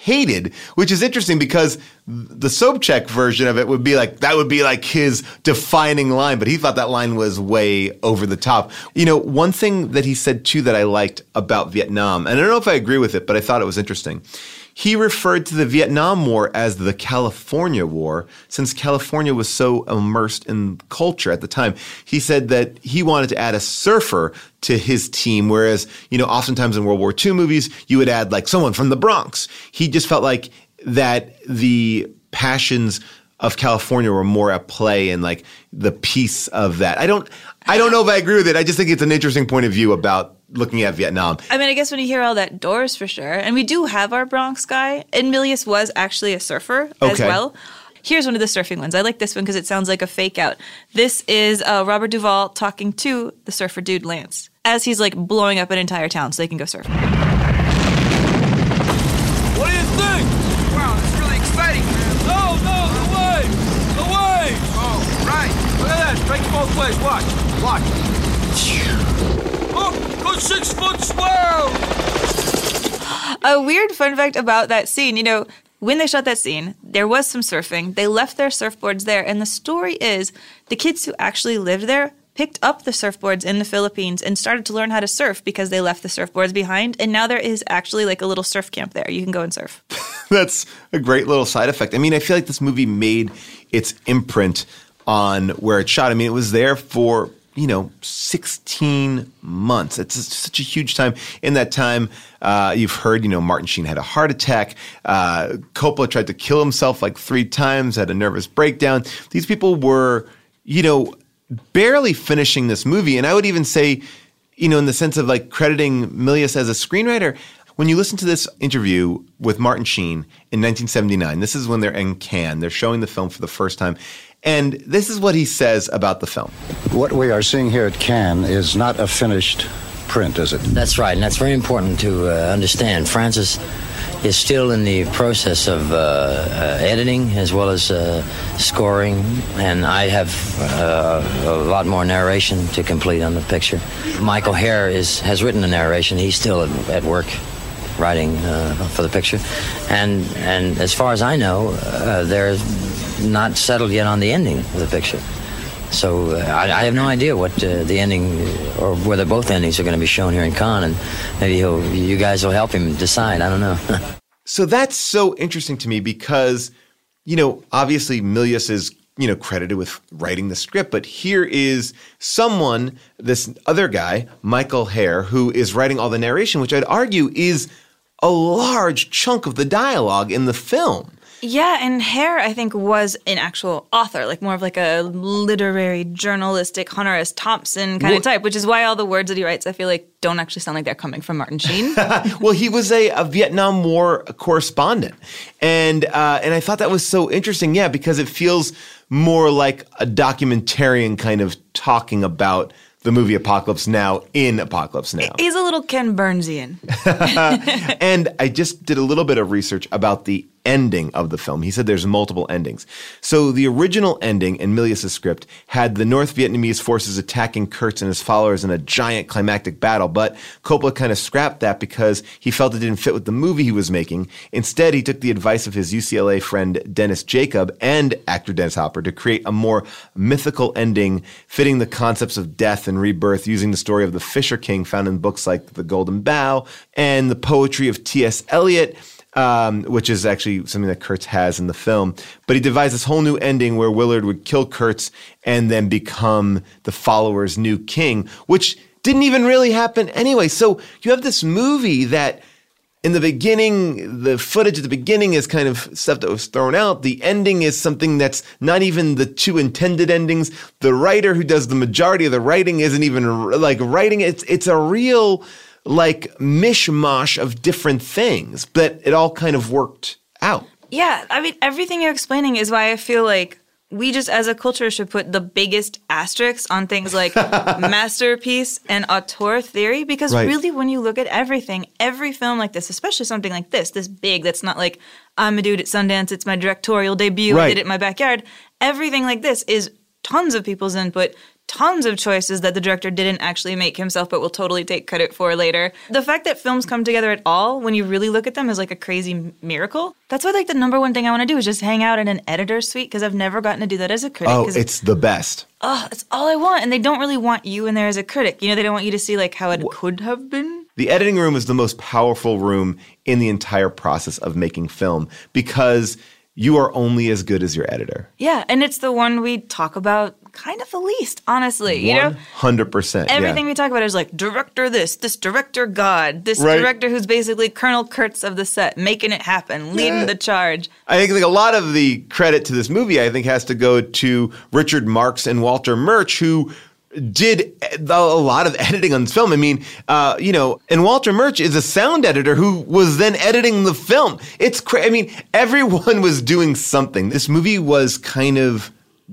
S4: hated, which is interesting because the Sobchak version of it would be like, that would be like his defining line, but he thought that line was way over the top. You know, one thing that he said too that I liked about Vietnam, and I don't know if I agree with it, but I thought it was interesting. He referred to the Vietnam War as the California War, since California was so immersed in culture at the time. He said that he wanted to add a surfer to his team, whereas, you know, oftentimes in World War Two movies, you would add like someone from the Bronx. He just felt like that the passions of California were more at play and like the peace of that. I don't, I don't know if I agree with it. I just think it's an interesting point of view about looking at Vietnam.
S2: I mean, I guess when you hear all that, Doors for sure. And we do have our Bronx guy. And Milius was actually a surfer as
S4: Okay.
S2: well. Here's one of the surfing ones. I like this one because it sounds like a fake out. This is uh, Robert Duvall talking to the surfer dude, Lance, as he's like blowing up an entire town so they can go surf.
S10: What do you think? Wow, it's really exciting, man. No, no, the waves! The waves! Oh, right. Look at that. Straight both ways. Watch. Watch. Oh, good six-foot swell!
S2: A weird fun fact about that scene, you know, when they shot that scene, there was some surfing. They left their surfboards there. And the story is the kids who actually lived there picked up the surfboards in the Philippines and started to learn how to surf because they left the surfboards behind. And now there is actually like a little surf camp there. You can go and surf.
S4: That's a great little side effect. I mean, I feel like this movie made its imprint on where it shot. I mean, it was there for, you know, sixteen months. It's just such a huge time. In that time, uh, you've heard, you know, Martin Sheen had a heart attack. Uh, Coppola tried to kill himself like three times, had a nervous breakdown. These people were, you know, barely finishing this movie. And I would even say, you know, in the sense of like crediting Milius as a screenwriter, when you listen to this interview with Martin Sheen in nineteen seventy-nine, this is when they're in Cannes. They're showing the film for the first time. And this is what he says about the film.
S13: What we are seeing here at Cannes is not a finished print, is it?
S9: That's right, and that's very important to uh, understand. Francis is still in the process of uh, uh, editing as well as uh, scoring, and I have uh, a lot more narration to complete on the picture. Michael Hare is has written the narration. He's still at, at work writing uh, for the picture, and and as far as I know, uh, they're not settled yet on the ending of the picture. So uh, I, I have no idea what uh, the ending, or whether both endings are going to be shown here in Cannes, and maybe he'll, you guys will help him decide. I don't know.
S4: So that's so interesting to me because, you know, obviously Milius is, you know, credited with writing the script, but here is someone, this other guy, Michael Hare, who is writing all the narration, which I'd argue is a large chunk of the dialogue in the film.
S2: Yeah, and Hare, I think, was an actual author, like more of like a literary, journalistic Hunter S. Thompson kind
S4: Well-
S2: of type, which is why all the words that he writes, I feel like, don't actually sound like they're coming from Martin Sheen.
S4: Well, he was a, a Vietnam War correspondent. And uh, and I thought that was so interesting, yeah, because it feels more like a documentarian kind of talking about the movie Apocalypse Now in Apocalypse Now.
S2: He's a little Ken Burnsian.
S4: And I just did a little bit of research about the ending of the film. He said there's multiple endings. So the original ending in Milius' script had the North Vietnamese forces attacking Kurtz and his followers in a giant climactic battle, but Coppola kind of scrapped that because he felt it didn't fit with the movie he was making. Instead, he took the advice of his U C L A friend Dennis Jacob and actor Dennis Hopper to create a more mythical ending fitting the concepts of death and rebirth using the story of the Fisher King found in books like The Golden Bough and the poetry of T S Eliot. Um, which is actually something that Kurtz has in the film. But he devised this whole new ending where Willard would kill Kurtz and then become the follower's new king, which didn't even really happen anyway. So you have this movie that in the beginning, the footage at the beginning is kind of stuff that was thrown out. The ending is something that's not even the two intended endings. The writer who does the majority of the writing isn't even like writing. It's, it's a real like mishmash of different things, but it all kind of worked out.
S2: Yeah, I mean, everything you're explaining is why I feel like we just as a culture should put the biggest asterisks on things like masterpiece and auteur theory, because
S14: Right.
S2: really when you look at everything, every film like this, especially something like this, this big, that's not like, I'm a dude at Sundance, it's my directorial debut, I
S14: Right.
S2: did it in my backyard. Everything like this is tons of people's input, tons of choices that the director didn't actually make himself but will totally take credit for later. The fact that films come together at all when you really look at them is like a crazy miracle. That's why like the number one thing I want to do is just hang out in an editor's suite because I've never gotten to do that as a critic.
S4: Oh, it's the best.
S2: Oh, that's all I want. And they don't really want you in there as a critic. You know, they don't want you to see like how it what? could have been.
S4: The editing room is the most powerful room in the entire process of making film because you are only as good as your editor.
S2: Yeah, and it's the one we talk about kind of the least, honestly. You know,
S4: one hundred percent.
S2: Everything
S4: yeah.
S2: we talk about is like director this, this director God, this
S4: right.
S2: director who's basically Colonel Kurtz of the set, making it happen, leading yeah. the charge.
S4: I think like a lot of the credit to this movie, I think, has to go to Richard Marx and Walter Murch, who did a lot of editing on this film. I mean, uh, you know, and Walter Murch is a sound editor who was then editing the film. It's crazy. I mean, everyone was doing something. This movie was kind of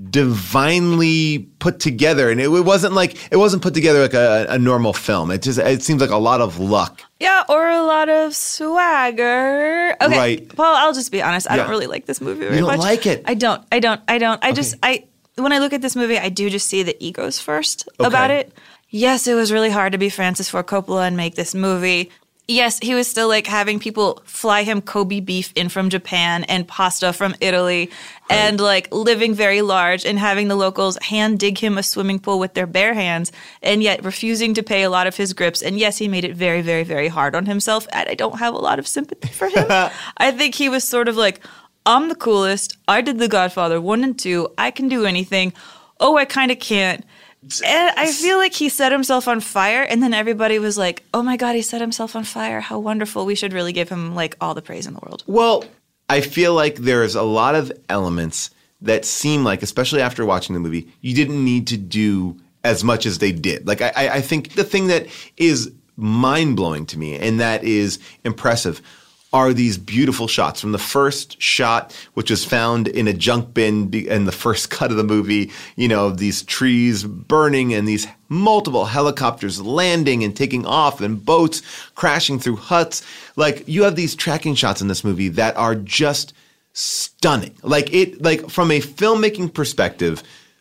S4: divinely put together, and it, it wasn't like it wasn't put together like a, a normal film. It just it seems like a lot of luck.
S2: Yeah, or a lot of swagger. Okay,
S4: right.
S2: Paul, I'll just be honest. I
S4: yeah.
S2: don't really like this movie very
S4: you don't
S2: much.
S4: like it?
S2: I don't. I don't. I don't. I
S4: okay.
S2: just I. When I look at this movie, I do just see the egos first
S4: okay.
S2: about it. Yes, it was really hard to be Francis Ford Coppola and make this movie. Yes, he was still like having people fly him Kobe beef in from Japan and pasta from Italy right. and like living very large and having the locals hand dig him a swimming pool with their bare hands and yet refusing to pay a lot of his grips. And yes, he made it very, very, very hard on himself. And I don't have a lot of sympathy for him. I think he was sort of like, I'm the coolest. I did The Godfather one and two. I can do anything. Oh, I kind of can't. And I feel like he set himself on fire, and then everybody was like, oh my God, he set himself on fire. How wonderful. We should really give him like all the praise in the world.
S4: Well, I feel like there's a lot of elements that seem like, especially after watching the movie, you didn't need to do as much as they did. Like, I, I think the thing that is mind-blowing to me and that is impressive are these beautiful shots. From the first shot, which was found in a junk bin in the first cut of the movie, you know, these trees burning and these multiple helicopters landing and taking off and boats crashing through huts. Like, you have these tracking shots in this movie that are just stunning. Like, it, like from a filmmaking perspective,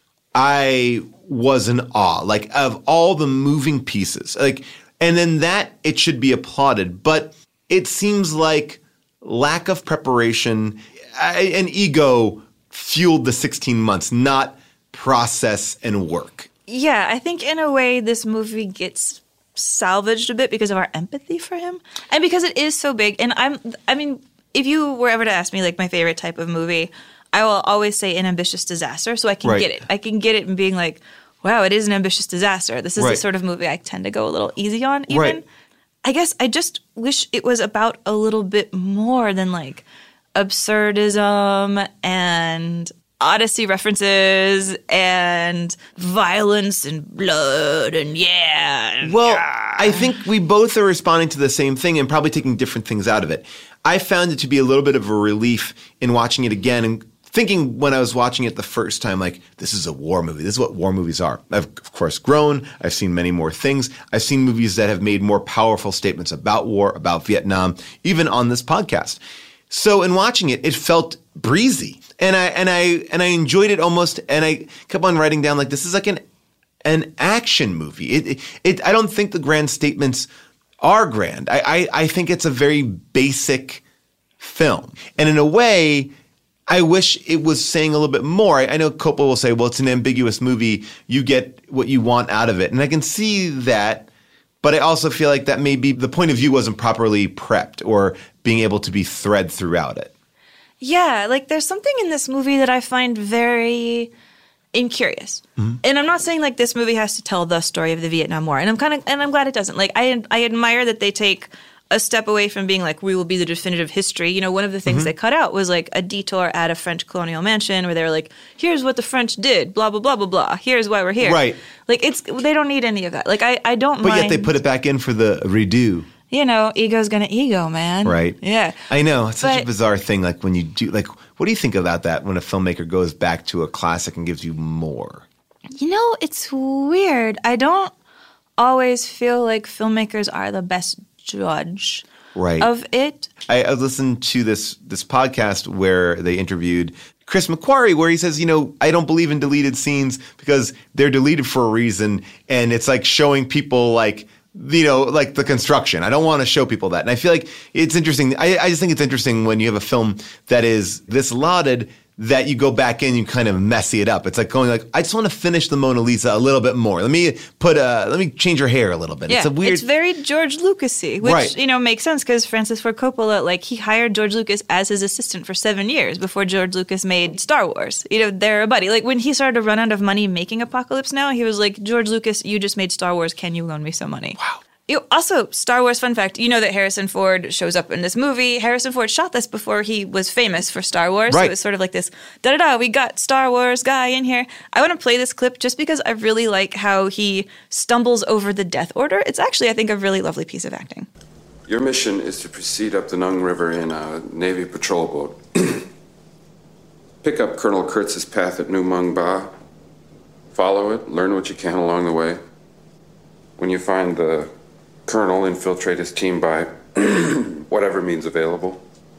S4: I was in awe, like, of all the moving pieces. Like, and then that, it should be applauded. But it seems like lack of preparation and ego fueled the sixteen months, not process and work.
S2: Yeah, I think in a way this movie gets salvaged a bit because of our empathy for him and because it is so big. And I'm, I mean, if you were ever to ask me like my favorite type of movie, I will always say An Ambitious Disaster. So I can
S4: right.
S2: get it. I can get it and being like, wow, it is an ambitious disaster. This is
S4: right.
S2: the sort of movie I tend to go a little easy on even.
S4: Right.
S2: I guess I just wish it was about a little bit more than like absurdism and Odyssey references and violence and blood and yeah. And
S4: well,
S2: yeah.
S4: I think we both are responding to the same thing and probably taking different things out of it. I found it to be a little bit of a relief in watching it again and thinking when I was watching it the first time, like, this is a war movie. This is what war movies are. I've, of course, grown. I've seen many more things. I've seen movies that have made more powerful statements about war, about Vietnam, even on this podcast. So in watching it, it felt breezy. And I and I and I enjoyed it almost, and I kept on writing down, like, this is like an an action movie. It it, it I don't think the grand statements are grand. I, I I think it's a very basic film. And in a way, I wish it was saying a little bit more. I, I know Coppola will say, well, it's an ambiguous movie. You get what you want out of it. And I can see that, but I also feel like that maybe the point of view wasn't properly prepped or being able to be thread throughout it.
S2: Yeah, like there's something in this movie that I find very incurious. Mm-hmm. And I'm not saying like this movie has to tell the story of the Vietnam War. And I'm kind of and I'm glad it doesn't. Like I I admire that they take a step away from being like, we will be the definitive history. You know, one of the things mm-hmm. they cut out was like a detour at a French colonial mansion where they were like, here's what the French did, blah, blah, blah, blah, blah. Here's why we're here.
S4: Right.
S2: Like, it's they don't need any of that. Like, I, I don't
S4: but
S2: mind.
S4: But yet they put it back in for the redo.
S2: You know, ego's gonna ego, man.
S4: Right.
S2: Yeah.
S4: I know. It's such
S2: but,
S4: a bizarre thing. Like, when you do, like, what do you think about that when a filmmaker goes back to a classic and gives you more?
S2: You know, it's weird. I don't always feel like filmmakers are the best judge
S4: right.
S2: of it.
S4: I, I listened to this this podcast where they interviewed Chris McQuarrie, where he says, you know, I don't believe in deleted scenes because they're deleted for a reason. And it's like showing people like, you know, like the construction. I don't want to show people that. And I feel like it's interesting. I, I just think it's interesting when you have a film that is this lauded that you go back in, you kind of messy it up. It's like going like, I just want to finish the Mona Lisa a little bit more. Let me put a, let me change her hair a little bit.
S2: Yeah,
S4: it's a weird.
S2: It's very George Lucas-y, which,
S4: right.
S2: you know, makes sense because Francis Ford Coppola, like, he hired George Lucas as his assistant for seven years before George Lucas made Star Wars. You know, they're a buddy. Like, when he started to run out of money making Apocalypse Now, he was like, George Lucas, you just made Star Wars. Can you loan me some money?
S4: Wow.
S2: You also, Star Wars fun fact, you know that Harrison Ford shows up in this movie. Harrison Ford shot this before he was famous for Star Wars.
S4: Right.
S2: So it was sort of like this, da-da-da, we got Star Wars guy in here. I want to play this clip just because I really like how he stumbles over the Death Order. It's actually, I think, a really lovely piece of acting.
S14: Your mission is to proceed up the Nung River in a Navy patrol boat. Pick up Colonel Kurtz's path at New Mung Ba. Follow it, learn what you can along the way. When you find the Colonel, infiltrate his team by whatever means available,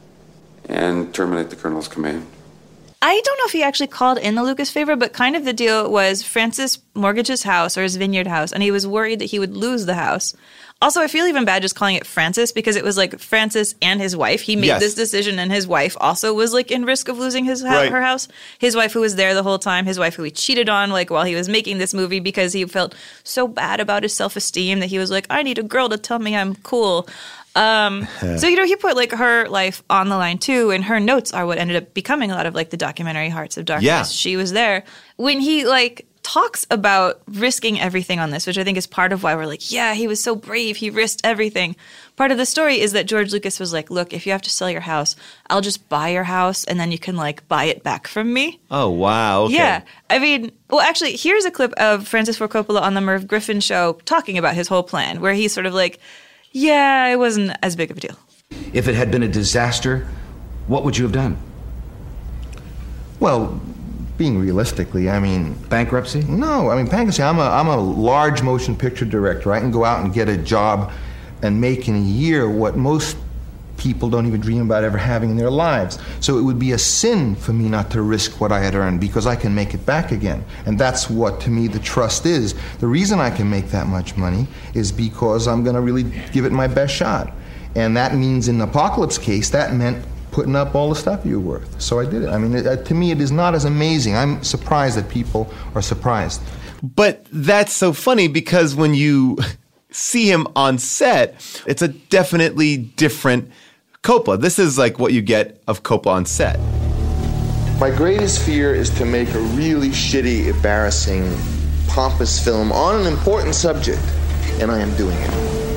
S14: and terminate the Colonel's command.
S2: I don't know if he actually called in the Lucas favor, but kind of the deal was Francis mortgaged his house or his vineyard house, and he was worried that he would lose the house. Also, I feel even bad just calling it Francis because it was like Francis and his wife. He made
S4: Yes.
S2: this decision, and his wife also was like in risk of losing his ha-
S4: Right.
S2: her house. His wife, who was there the whole time, his wife, who he cheated on, like while he was making this movie because he felt so bad about his self-esteem that he was like, I need a girl to tell me I'm cool. Um, so, you know, he put like her life on the line too, and her notes are what ended up becoming a lot of like the documentary Hearts of Darkness.
S4: Yeah.
S2: She was there when he like talks about risking everything on this, which I think is part of why we're like, yeah, he was so brave. He risked everything. Part of the story is that George Lucas was like, look, if you have to sell your house, I'll just buy your house and then you can like buy it back from me.
S4: Oh, wow. Okay.
S2: Yeah. I mean, well, actually, here's a clip of Francis Ford Coppola on the Merv Griffin show talking about his whole plan, where he's sort of like, yeah, it wasn't as big of a deal.
S15: If it had been a disaster, what would you have done?
S16: Well, being realistically, I mean...
S15: Bankruptcy?
S16: No, I mean, bankruptcy, I'm a, I'm a large motion picture director. I can go out and get a job and make in a year what most people don't even dream about ever having in their lives. So it would be a sin for me not to risk what I had earned because I can make it back again. And that's what, to me, the trust is. The reason I can make that much money is because I'm going to really give it my best shot. And that means in the Apocalypse case, that meant putting up all the stuff you're worth. So I did it. I mean, it, to me, it is not as amazing. I'm surprised that people are surprised.
S4: But that's so funny because when you see him on set, it's a definitely different Coppola. This is like what you get of Coppola on set.
S16: My greatest fear is to make a really shitty, embarrassing, pompous film on an important subject, and I am doing it.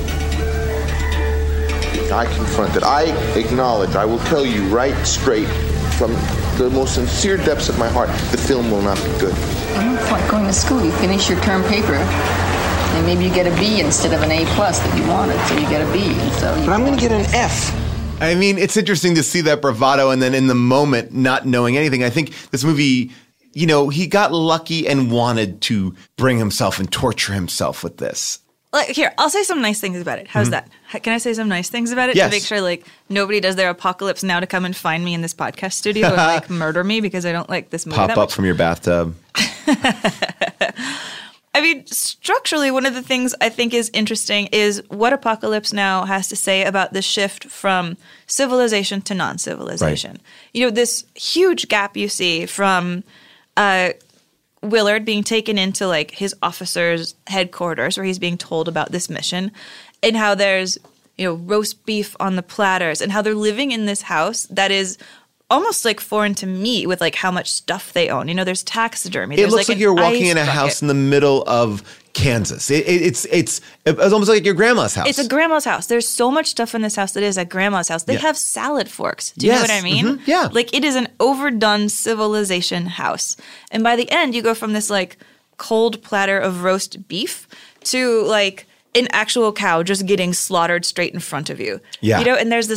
S16: I confront it. I acknowledge, I will tell you right straight from the most sincere depths of my heart, the film will not be good.
S17: Well, it's like going to school. You finish your term paper, and maybe you get a B instead of an A plus that you wanted, so you get a B. And so you
S16: but I'm going to get an F.
S4: I mean, it's interesting to see that bravado and then in the moment not knowing anything. I think this movie, you know, he got lucky and wanted to bring himself and torture himself with this.
S2: Like, here, I'll say some nice things about it. How's
S4: Mm-hmm.
S2: that? Can I say some nice things about it?
S4: Yes.
S2: To make sure, like, nobody does their Apocalypse Now to come and find me in this podcast studio and, like, murder me because I don't like this movie
S4: Pop
S2: that
S4: up
S2: much.
S4: from your bathtub.
S2: I mean, structurally, one of the things I think is interesting is what Apocalypse Now has to say about the shift from civilization to non-civilization.
S4: Right.
S2: You know, this huge gap you see from uh, Willard being taken into, like, his officer's headquarters where he's being told about this mission and how there's, you know, roast beef on the platters and how they're living in this house that is almost like foreign to me with like how much stuff they own. You know, there's taxidermy.
S4: It
S2: There's
S4: looks like,
S2: an
S4: you're walking
S2: ice
S4: in a
S2: bucket.
S4: house in the middle of Kansas. It, it, it's it's it's almost like your grandma's house.
S2: It's a grandma's house. There's so much stuff in this house that is at grandma's house. They
S4: Yeah.
S2: have salad forks. Do you
S4: Yes.
S2: know what I mean?
S4: Mhm. Yeah.
S2: Like it is an overdone civilization house. And by the end, you go from this like cold platter of roast beef to like an actual cow just getting slaughtered straight in front of you.
S4: Yeah.
S2: You know, and there's this like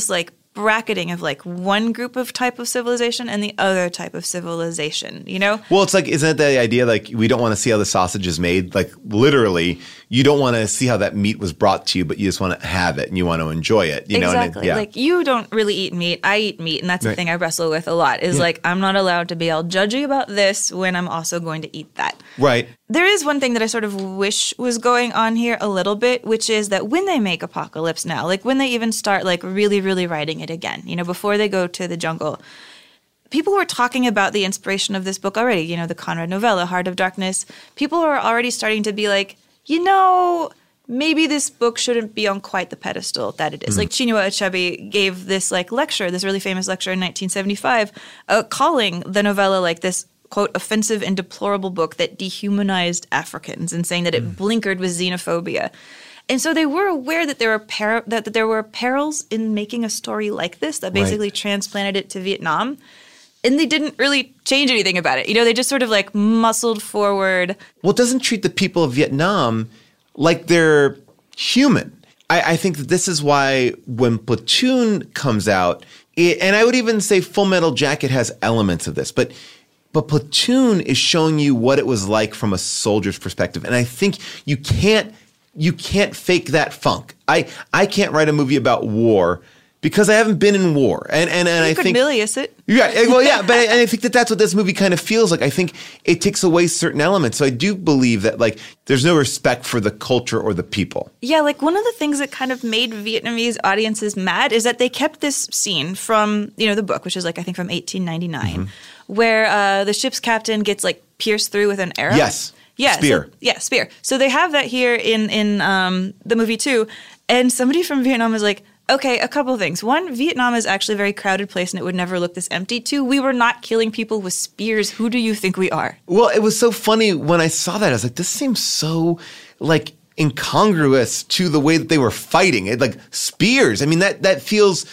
S2: bracketing of like one group of type of civilization and the other type of civilization, you know?
S4: Well, it's like, isn't it the idea like we don't want to see how the sausage is made? Like literally, you don't want to see how that meat was brought to you, but you just want to have it and you want to enjoy it. You
S2: exactly.
S4: know? And it, yeah.
S2: Like you don't really eat meat. I eat meat. And that's
S4: Right.
S2: the thing I wrestle with a lot is
S4: Yeah.
S2: like, I'm not allowed to be all judgy about this when I'm also going to eat that.
S4: Right.
S2: There is one thing that I sort of wish was going on here a little bit, which is that when they make Apocalypse Now, like when they even start like really, really writing it again, you know, before they go to the jungle, people were talking about the inspiration of this book already, you know, the Conrad novella, Heart of Darkness. People are already starting to be like, you know, maybe this book shouldn't be on quite the pedestal that it is.
S18: Mm.
S2: Like Chinua Achebe gave this like lecture, this really famous lecture in nineteen seventy-five, uh, calling the novella like this, quote, offensive and deplorable book that dehumanized Africans and saying that it blinkered with xenophobia. And so they were aware that there were per- that, that there were perils in making a story like this that basically
S4: Right.
S2: transplanted it to Vietnam. And they didn't really change anything about it. You know, they just sort of like muscled forward.
S4: Well, it doesn't treat the people of Vietnam like they're human. I, I think that this is why when Platoon comes out, it, and I would even say Full Metal Jacket has elements of this, but But Platoon is showing you what it was like from a soldier's perspective. And I think you can't you can't fake that funk. I, I can't write a movie about war because I haven't been in war. And and, and
S2: You
S4: I
S2: could
S4: think
S2: Milius it.
S4: Yeah, well, yeah, but I, and I think that that's what this movie kind of feels like. I think it takes away certain elements. So I do believe that like there's no respect for the culture or the people.
S2: Yeah, like one of the things that kind of made Vietnamese audiences mad is that they kept this scene from, you know, the book, which is like, I think from eighteen ninety-nine,
S4: Mm-hmm.
S2: where uh, the ship's captain gets like pierced through with an arrow.
S4: Yes.
S2: Yeah.
S4: Spear.
S2: So, yeah, spear. So they have that here in, in um, the movie too. And somebody from Vietnam is like, okay, a couple of things. One, Vietnam is actually a very crowded place and it would never look this empty. Two, we were not killing people with spears. Who do you think we are?
S4: Well, it was so funny when I saw that. I was like, this seems so like incongruous to the way that they were fighting. It like spears. I mean, that that feels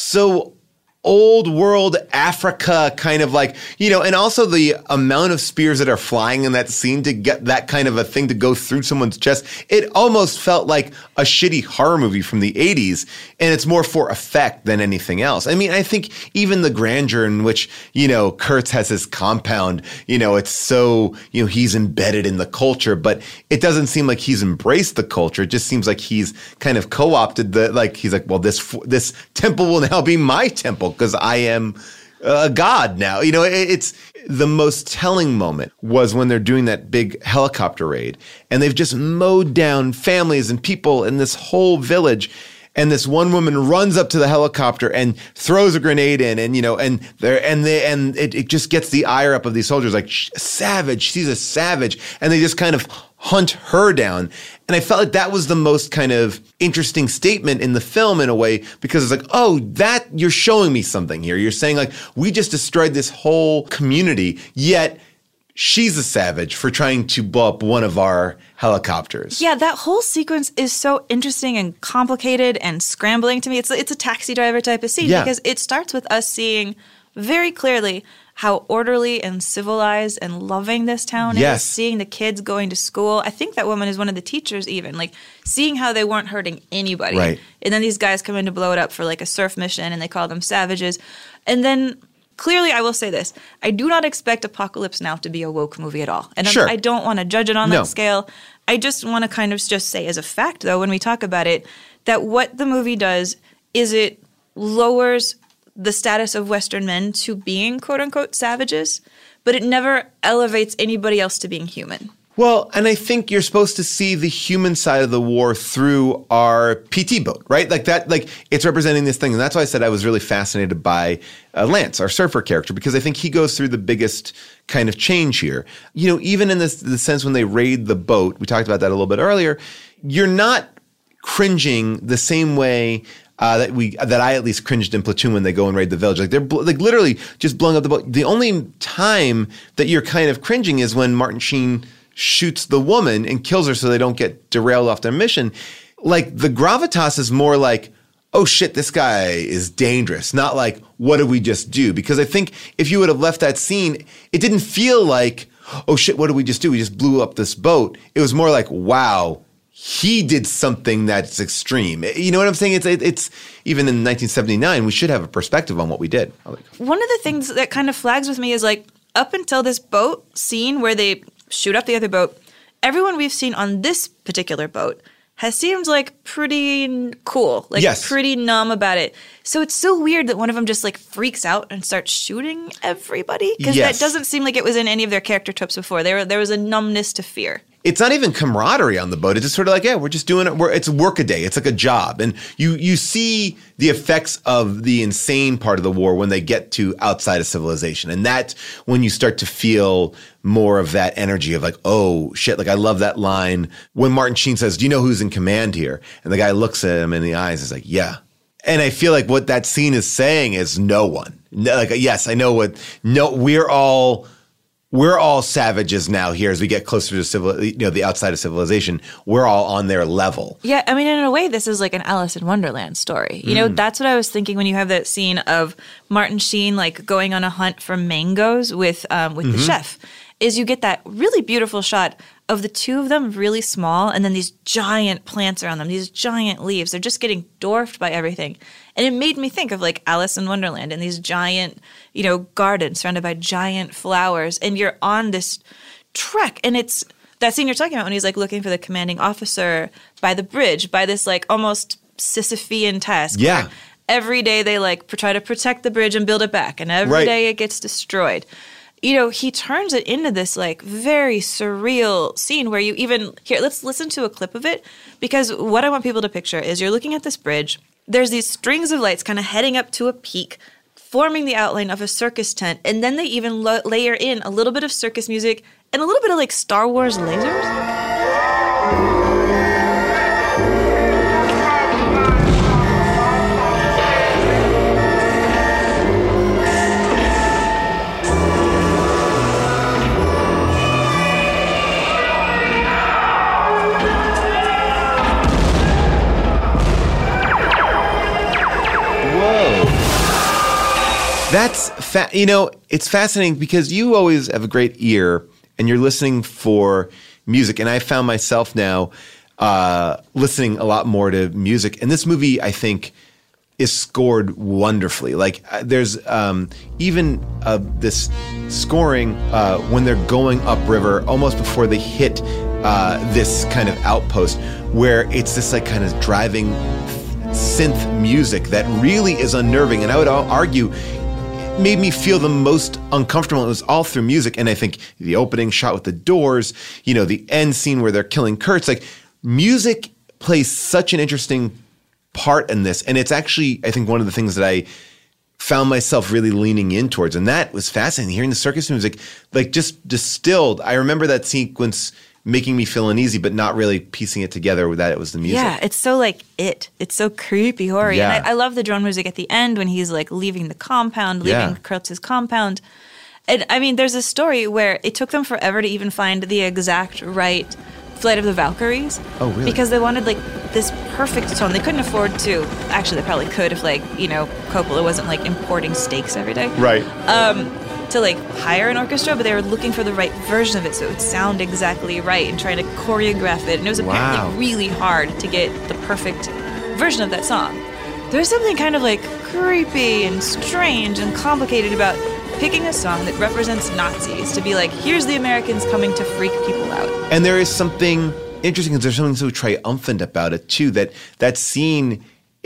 S4: so old world Africa kind of like, you know, and also the amount of spears that are flying in that scene to get that kind of a thing to go through someone's chest. It almost felt like a shitty horror movie from the eighties, and it's more for effect than anything else. I mean, I think even the grandeur in which, you know, Kurtz has his compound, you know, it's so, you know, he's embedded in the culture, but it doesn't seem like he's embraced the culture. It just seems like he's kind of co-opted the, like, he's like, well, this, this temple will now be my temple, because I am a god now. You know, it, it's the most telling moment was when they're doing that big helicopter raid and they've just mowed down families and people in this whole village. And this one woman runs up to the helicopter and throws a grenade in, and you know, and there, and they, and it, it just gets the ire up of these soldiers, like savage. She's a savage, and they just kind of hunt her down. And I felt like that was the most kind of interesting statement in the film in a way, because it's like, oh, that you're showing me something here. You're saying like we just destroyed this whole community, yet she's a savage for trying to blow up one of our helicopters.
S2: Yeah, that whole sequence is so interesting and complicated and scrambling to me. It's it's a Taxi Driver type of scene
S4: Yeah.
S2: because it starts with us seeing very clearly how orderly and civilized and loving this town
S4: Yes.
S2: is. Seeing the kids going to school. I think that woman is one of the teachers even. Like seeing how they weren't hurting anybody.
S4: Right.
S2: And then these guys come in to blow it up for like a surf mission and they call them savages. And then clearly, I will say this. I do not expect Apocalypse Now to be a woke movie at all. And I'm-
S4: Sure.
S2: I don't want to judge it on
S4: No.
S2: that scale. I just want to kind of just say as a fact, though, when we talk about it, that what the movie does is it lowers the status of Western men to being quote-unquote savages, but it never elevates anybody else to being human.
S4: Well, and I think you're supposed to see the human side of the war through our P T boat, right? Like that, like it's representing this thing. And that's why I said I was really fascinated by uh, Lance, our surfer character, because I think he goes through the biggest kind of change here. You know, even in this, the sense when they raid the boat, we talked about that a little bit earlier, you're not cringing the same way Uh, that we that I at least cringed in Platoon when they go and raid the village. Like they're bl- like literally just blowing up the boat. The only time that you're kind of cringing is when Martin Sheen shoots the woman and kills her so they don't get derailed off their mission. Like the gravitas is more like, oh shit, this guy is dangerous. Not like, what did we just do? Because I think if you would have left that scene, it didn't feel like, oh shit, what did we just do? We just blew up this boat. It was more like, wow, he did something that's extreme. You know what I'm saying? It's it, it's even in nineteen seventy-nine, we should have a perspective on what we did.
S2: One of the things that kind of flags with me is like up until this boat scene where they shoot up the other boat, everyone we've seen on this particular boat has seemed like pretty cool, like
S4: yes.
S2: pretty numb about it. So it's so weird that one of them just like freaks out and starts shooting everybody because
S4: yes.
S2: that doesn't seem like it was in any of their character tropes before. There, there was a numbness to fear.
S4: It's not even camaraderie on the boat. It's just sort of like, yeah, we're just doing it. We're, it's work a day. It's like a job. And you you see the effects of the insane part of the war when they get to outside of civilization. And that's when you start to feel more of that energy of like, oh, shit. Like I love that line when Martin Sheen says, do you know who's in command here? And the guy looks at him in the eyes and is like, yeah. And I feel like what that scene is saying is no one. No, like, yes, I know what – no, we're all – We're all savages now here as we get closer to civil, you know, the outside of civilization. We're all on their level.
S2: Yeah, I mean, in a way, this is like an Alice in Wonderland story. You know,
S4: Mm.
S2: that's what I was thinking when you have that scene of Martin Sheen like going on a hunt for mangoes with um, with the
S4: Mhm.
S2: chef. Is you get that really beautiful shot of the two of them really small and then these giant plants around them, these giant leaves. They're just getting dwarfed by everything. And it made me think of like Alice in Wonderland and these giant, you know, gardens surrounded by giant flowers. And you're on this trek. And it's that scene you're talking about when he's like looking for the commanding officer by the bridge, by this like almost Sisyphean task.
S4: Yeah.
S2: where every day they like pr- try to protect the bridge and build it back. And every
S4: Right.
S2: day it gets destroyed. You know, he turns it into this like very surreal scene where you even – here, let's listen to a clip of it because what I want people to picture is you're looking at this bridge. There's these strings of lights kind of heading up to a peak, forming the outline of a circus tent. And then they even lo- layer in a little bit of circus music and a little bit of like Star Wars lasers.
S4: That's, fa- you know, it's fascinating because you always have a great ear and you're listening for music. And I found myself now uh, listening a lot more to music. And this movie, I think, is scored wonderfully. Like uh, there's um, even uh, this scoring uh, when they're going upriver, almost before they hit uh, this kind of outpost, where it's this like kind of driving synth music that really is unnerving. And I would argue made me feel the most uncomfortable. It was all through music. And I think the opening shot with the doors, you know, the end scene where they're killing Kurtz, like music plays such an interesting part in this. And it's actually, I think, one of the things that I found myself really leaning in towards. And that was fascinating. Hearing the circus music, like just distilled. I remember that sequence making me feel uneasy, but not really piecing it together with that it was the music.
S2: Yeah, it's so like it. It's so creepy, horror.
S4: Yeah.
S2: And I, I love the drone music at the end when he's like leaving the compound, leaving
S4: Yeah.
S2: Kurtz's compound. And I mean, there's a story where it took them forever to even find the exact right Flight of the Valkyries.
S4: Oh, really?
S2: Because they wanted like this perfect tone. They couldn't afford to. Actually, they probably could if like, you know, Coppola wasn't like importing steaks every day.
S4: Right.
S2: Um, to like hire an orchestra, but they were looking for the right version of it so it would sound exactly right and trying to choreograph it. And it was apparently
S4: Wow.
S2: really hard to get the perfect version of that song. There's something kind of like creepy and strange and complicated about picking a song that represents Nazis to be like, here's the Americans coming to freak people out.
S4: And there is something interesting because there's something so triumphant about it too, that that scene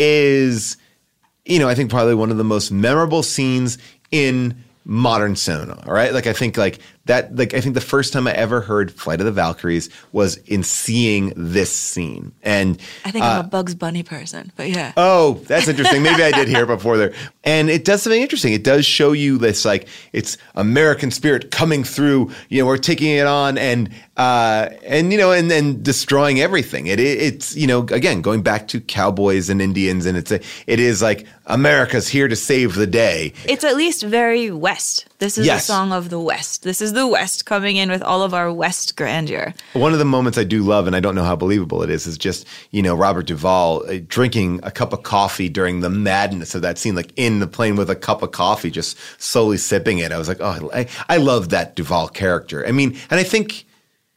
S4: is, you know, I think probably one of the most memorable scenes in modern cinema, all right? Like I think like that, like I think the first time I ever heard Flight of the Valkyries was in seeing this scene. And
S2: I think
S4: uh,
S2: I'm a Bugs Bunny person, but yeah.
S4: Oh, that's interesting. Maybe I did hear it before there. And it does something interesting. It does show you this, like, it's American spirit coming through. You know, we're taking it on and, uh, and you know, and then destroying everything. It, it, it's, you know, again, going back to cowboys and Indians. And it's a, it is like America's here to save the day.
S2: It's at least very West. This is
S4: Yes.
S2: a song of the West. This is the West coming in with all of our West grandeur.
S4: One of the moments I do love, and I don't know how believable it is, is just, you know, Robert Duvall uh, drinking a cup of coffee during the madness of that scene, like in the plane with a cup of coffee, just slowly sipping it. I was like, oh, I, I love that Duvall character. I mean, and I think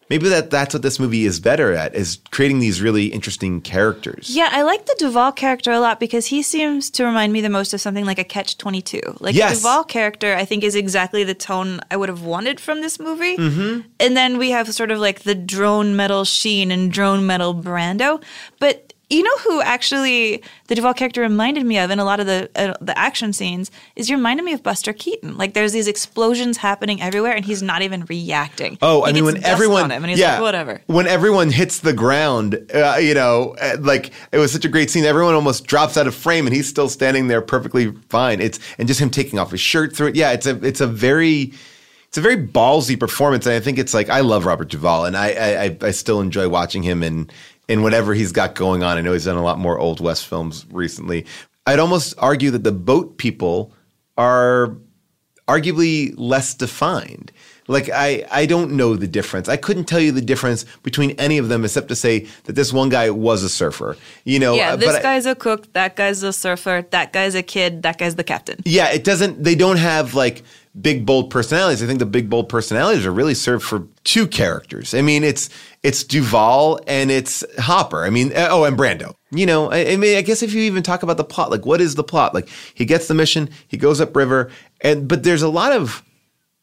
S4: maybe that that's what this movie is better at, is creating these really interesting characters.
S2: Yeah, I like the Duvall character a lot because he seems to remind me the most of something like a Catch twenty-two. Like
S4: Yes.
S2: the Duvall character, I think, is exactly the tone I would have wanted from this movie.
S4: Mm-hmm.
S2: And then we have sort of like the drone metal Sheen and drone metal Brando. But you know who actually the Duvall character reminded me of in a lot of the uh, the action scenes is you reminded me of Buster Keaton. Like there's these explosions happening everywhere and he's not even reacting.
S4: Oh,
S2: He
S4: I mean,
S2: gets
S4: when
S2: dust
S4: everyone,
S2: on him and he's
S4: yeah,
S2: like, whatever.
S4: when everyone hits the ground, uh, you know, uh, like it was such a great scene. Everyone almost drops out of frame, and he's still standing there perfectly fine. It's and just him taking off his shirt through it. Yeah, it's a it's a very it's a very ballsy performance, and I think it's like I love Robert Duvall, and I I, I still enjoy watching him in in whatever he's got going on. I know he's done a lot more Old West films recently. I'd almost argue that the boat people are arguably less defined. Like, I, I don't know the difference. I couldn't tell you the difference between any of them except to say that this one guy was a surfer. You know,
S2: Yeah,
S4: uh,
S2: this
S4: but
S2: guy's a cook, that guy's a surfer, that guy's a kid, that guy's the captain.
S4: Yeah, it doesn't – they don't have, like, big, bold personalities. I think the big, bold personalities are really served for two characters. I mean, it's it's Duvall and it's Hopper. I mean – oh, and Brando. You know, I, I mean, I guess if you even talk about the plot, like, what is the plot? Like, he gets the mission, he goes upriver, and but there's a lot of –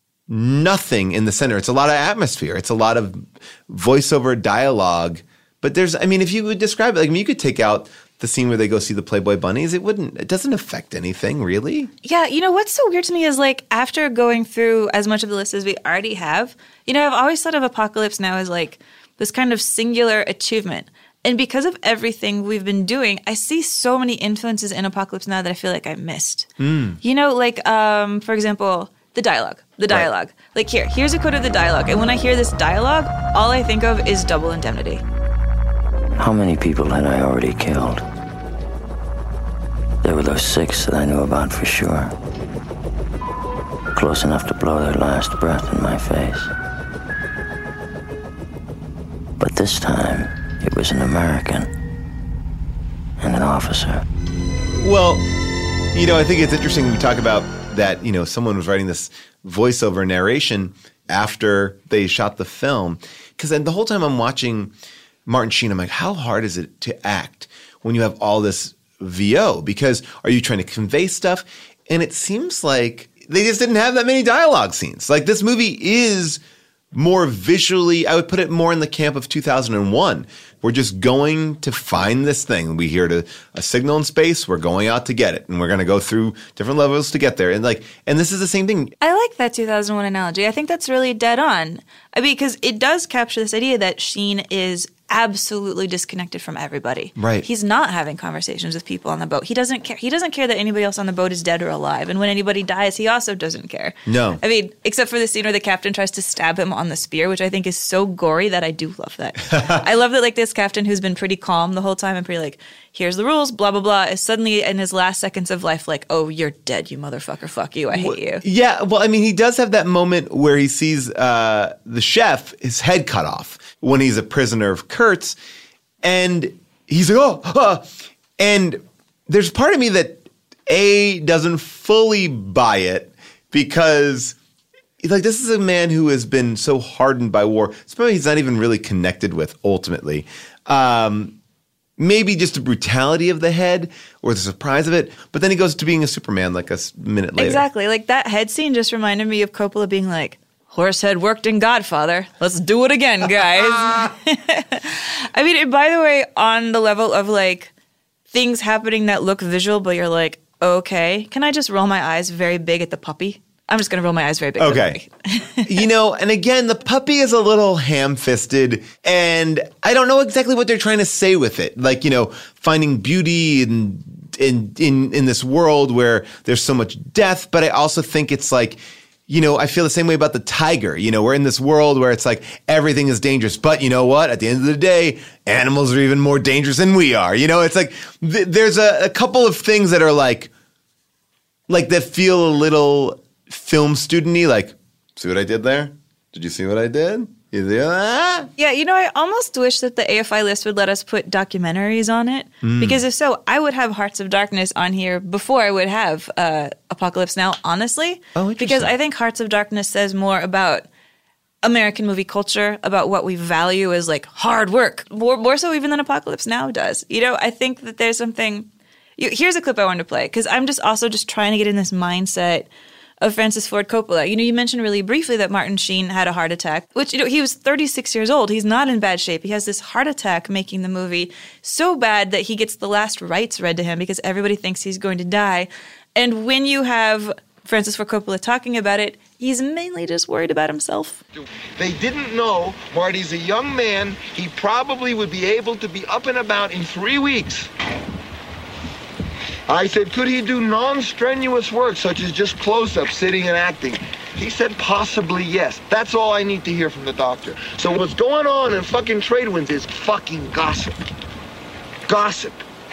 S4: nothing in the center. It's a lot of atmosphere. It's a lot of voiceover dialogue. But there's, I mean, if you would describe it, like, I mean, you could take out the scene where they go see the Playboy bunnies. It wouldn't, it doesn't affect anything, really.
S2: Yeah, you know, what's so weird to me is, like, after going through as much of the list as we already have, you know, I've always thought of Apocalypse Now as, like, this kind of singular achievement. And because of everything we've been doing, I see so many influences in Apocalypse Now that I feel like I missed.
S4: Mm.
S2: You know, like, um, for example, the dialogue. The dialogue. Right. Like, here, here's a quote of the dialogue. And when I hear this dialogue, all I think of is Double Indemnity.
S9: How many people had I already killed? There were those six that I knew about for sure. Close enough to blow their last breath in my face. But this time, it was an American and an officer.
S4: Well, you know, I think it's interesting we talk about that, you know, someone was writing this voiceover narration after they shot the film. Because then the whole time I'm watching Martin Sheen, I'm like, how hard is it to act when you have all this V O? Because are you trying to convey stuff? And it seems like they just didn't have that many dialogue scenes. Like, this movie is more visually, I would put it more in the camp of two thousand one. We're just going to find this thing. We hear a, a signal in space. We're going out to get it. And we're going to go through different levels to get there. And like, and this is the same thing.
S2: I like that two thousand one analogy. I think that's really dead on. I mean, because it does capture this idea that Sheen is absolutely disconnected from everybody.
S4: Right.
S2: He's not having conversations with people on the boat. He doesn't care. He doesn't care that anybody else on the boat is dead or alive. And when anybody dies, he also doesn't care.
S4: No.
S2: I mean, except for the scene where the captain tries to stab him on the spear, which I think is so gory that I do love that. I love that, like, this captain who's been pretty calm the whole time and pretty like, here's the rules, blah, blah, blah, is suddenly in his last seconds of life like, oh, you're dead, you motherfucker. Fuck you. I hate
S4: well,
S2: you.
S4: Yeah. Well, I mean, he does have that moment where he sees uh, the chef, his head cut off when he's a prisoner of Kurtz. And he's like, oh, oh, and there's part of me that A, doesn't fully buy it because, like, this is a man who has been so hardened by war. It's he's not even really connected with ultimately. Um, maybe just the brutality of the head or the surprise of it. But then he goes to being a Superman like a minute later.
S2: Exactly. Like, that head scene just reminded me of Coppola being like, Horsehead worked in Godfather. Let's do it again, guys. I mean, and by the way, on the level of, like, things happening that look visual, but you're like, okay, can I just roll my eyes very big at the puppy? I'm just going to roll my eyes very big
S4: okay.
S2: at the puppy.
S4: You know, and again, the puppy is a little ham-fisted, and I don't know exactly what they're trying to say with it. Like, you know, finding beauty in in in, in this world where there's so much death, but I also think it's like, you know, I feel the same way about the tiger. You know, we're in this world where it's like everything is dangerous. But you know what? At the end of the day, animals are even more dangerous than we are. You know, it's like th- there's a, a couple of things that are like, like that feel a little film student-y. Like, see what I did there? Did you see what I did? You see that?
S2: Yeah, you know, I almost wish that the A F I list would let us put documentaries on it. Mm. Because if so, I would have Hearts of Darkness on here before I would have uh, Apocalypse Now, honestly.
S4: Oh,
S2: because I think Hearts of Darkness says more about American movie culture, about what we value as like hard work, more, more so even than Apocalypse Now does. You know, I think that there's something – here's a clip I wanted to play because I'm just also just trying to get in this mindset of Francis Ford Coppola. You know, you mentioned really briefly that Martin Sheen had a heart attack, which, you know, he was thirty-six years old. He's not in bad shape. He has this heart attack making the movie so bad that he gets the last rites read to him because everybody thinks he's going to die. And when you have Francis Ford Coppola talking about it, he's mainly just worried about himself.
S16: They didn't know Marty's a young man. He probably would be able to be up and about in three weeks. I said, could he do non-strenuous work, such as just close-up, sitting and acting? He said, possibly yes. That's all I need to hear from the doctor. So what's going on in fucking trade winds is fucking gossip. Gossip.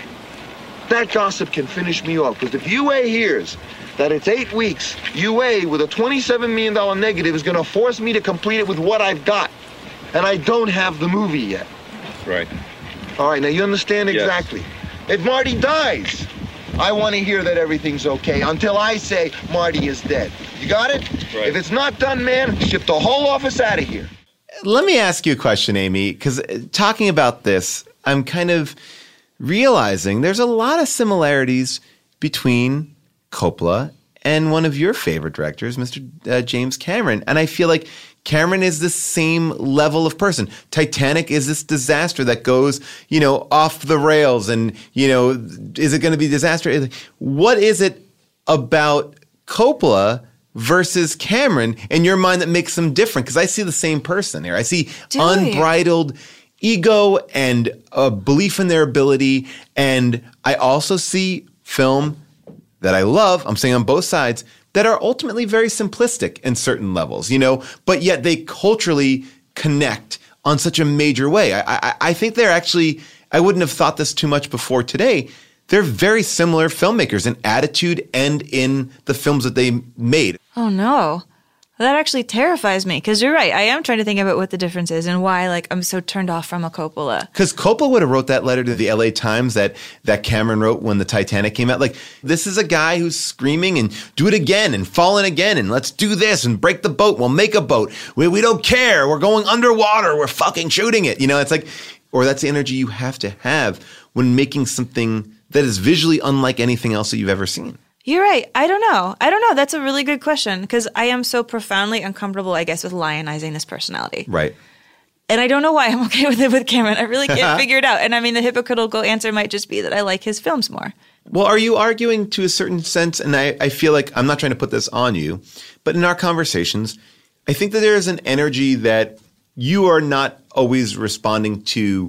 S16: That gossip can finish me off, because if U A hears that it's eight weeks, U A with a twenty-seven million dollars negative is going to force me to complete it with what I've got. And I don't have the movie yet.
S12: Right.
S16: All right, now you understand
S12: Yes.
S16: exactly. If Marty dies, I want to hear that everything's okay until I say Marty is dead. You got it?
S12: Right.
S16: If it's not done, man, ship the whole office out of here.
S4: Let me ask you a question, Amy, because talking about this, I'm kind of realizing there's a lot of similarities between Coppola and one of your favorite directors, Mister Uh, James Cameron. And I feel like Cameron is the same level of person. Titanic is this disaster that goes, you know, off the rails and, you know, is it going to be a disaster? What is it about Coppola versus Cameron in your mind that makes them different? Because I see the same person here. I see
S2: Do you?
S4: unbridled ego and a belief in their ability. And I also see film that I love, I'm saying on both sides, that are ultimately very simplistic in certain levels, you know, but yet they culturally connect on such a major way. I, I, I think they're actually, I wouldn't have thought this too much before today. They're very similar filmmakers in attitude and in the films that they made.
S2: Oh, no. That actually terrifies me because you're right. I am trying to think about what the difference is and why like I'm so turned off from a Coppola.
S4: Because Coppola would have wrote that letter to the L A Times that, that Cameron wrote when the Titanic came out. Like, this is a guy who's screaming and do it again and fall in again and let's do this and break the boat. We'll make a boat. We, we don't care. We're going underwater. We're fucking shooting it. You know, it's like, or that's the energy you have to have when making something that is visually unlike anything else that you've ever seen.
S2: You're right. I don't know. I don't know. That's a really good question because I am so profoundly uncomfortable, I guess, with lionizing this personality.
S4: Right.
S2: And I don't know why I'm okay with it with Cameron. I really can't figure it out. And I mean, the hypocritical answer might just be that I like his films more.
S4: Well, are you arguing to a certain sense, and I, I feel like I'm not trying to put this on you, but in our conversations, I think that there is an energy that you are not always responding to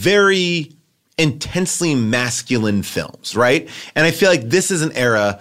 S4: very intensely masculine films, right? And I feel like this is an era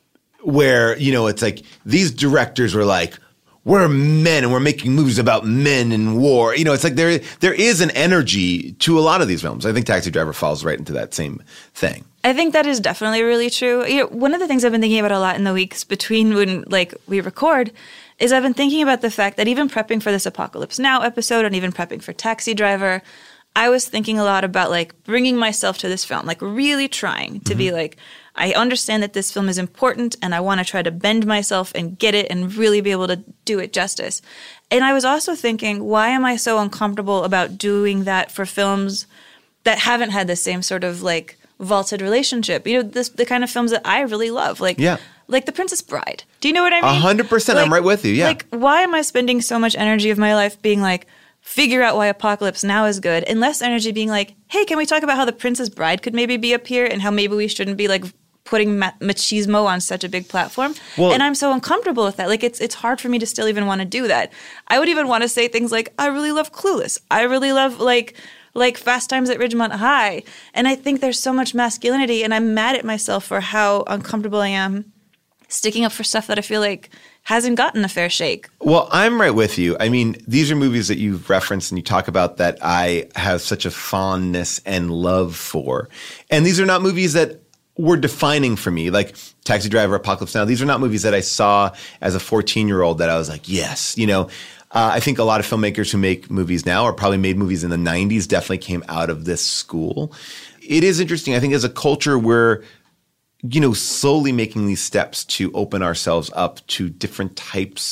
S4: where, you know, it's like these directors were like, we're men and we're making movies about men and war. You know, it's like there there is an energy to a lot of these films. I think Taxi Driver falls right into that same thing.
S2: I think that is definitely really true. You know, one of the things I've been thinking about a lot in the weeks between when like we record is I've been thinking about the fact that even prepping for this Apocalypse Now episode and even prepping for Taxi Driver, I was thinking a lot about like bringing myself to this film, like really trying to mm-hmm. be like, I understand that this film is important and I want to try to bend myself and get it and really be able to do it justice. And I was also thinking, why am I so uncomfortable about doing that for films that haven't had the same sort of like vaulted relationship? You know, this, the kind of films that I really love, like
S4: yeah. like
S2: The Princess Bride. Do you know what I mean?
S4: A hundred percent. I'm right with you. Yeah.
S2: Like, why am I spending so much energy of my life being like, figure out why Apocalypse Now is good, and less energy being like, hey, can we talk about how The Princess Bride could maybe be up here and how maybe we shouldn't be like putting ma- machismo on such a big platform? Well, and I'm so uncomfortable with that. Like, it's it's hard for me to still even want to do that. I would even want to say things like, I really love Clueless. I really love like like Fast Times at Ridgemont High. And I think there's so much masculinity, and I'm mad at myself for how uncomfortable I am sticking up for stuff that I feel like hasn't gotten a fair shake.
S4: Well, I'm right with you. I mean, these are movies that you've referenced and you talk about that I have such a fondness and love for. And these are not movies that were defining for me, like Taxi Driver, Apocalypse Now. These are not movies that I saw as a fourteen-year-old that I was like, yes, you know. Uh, I think a lot of filmmakers who make movies now or probably made movies in the nineties definitely came out of this school. It is interesting. I think as a culture, we're you know, slowly making these steps to open ourselves up to different types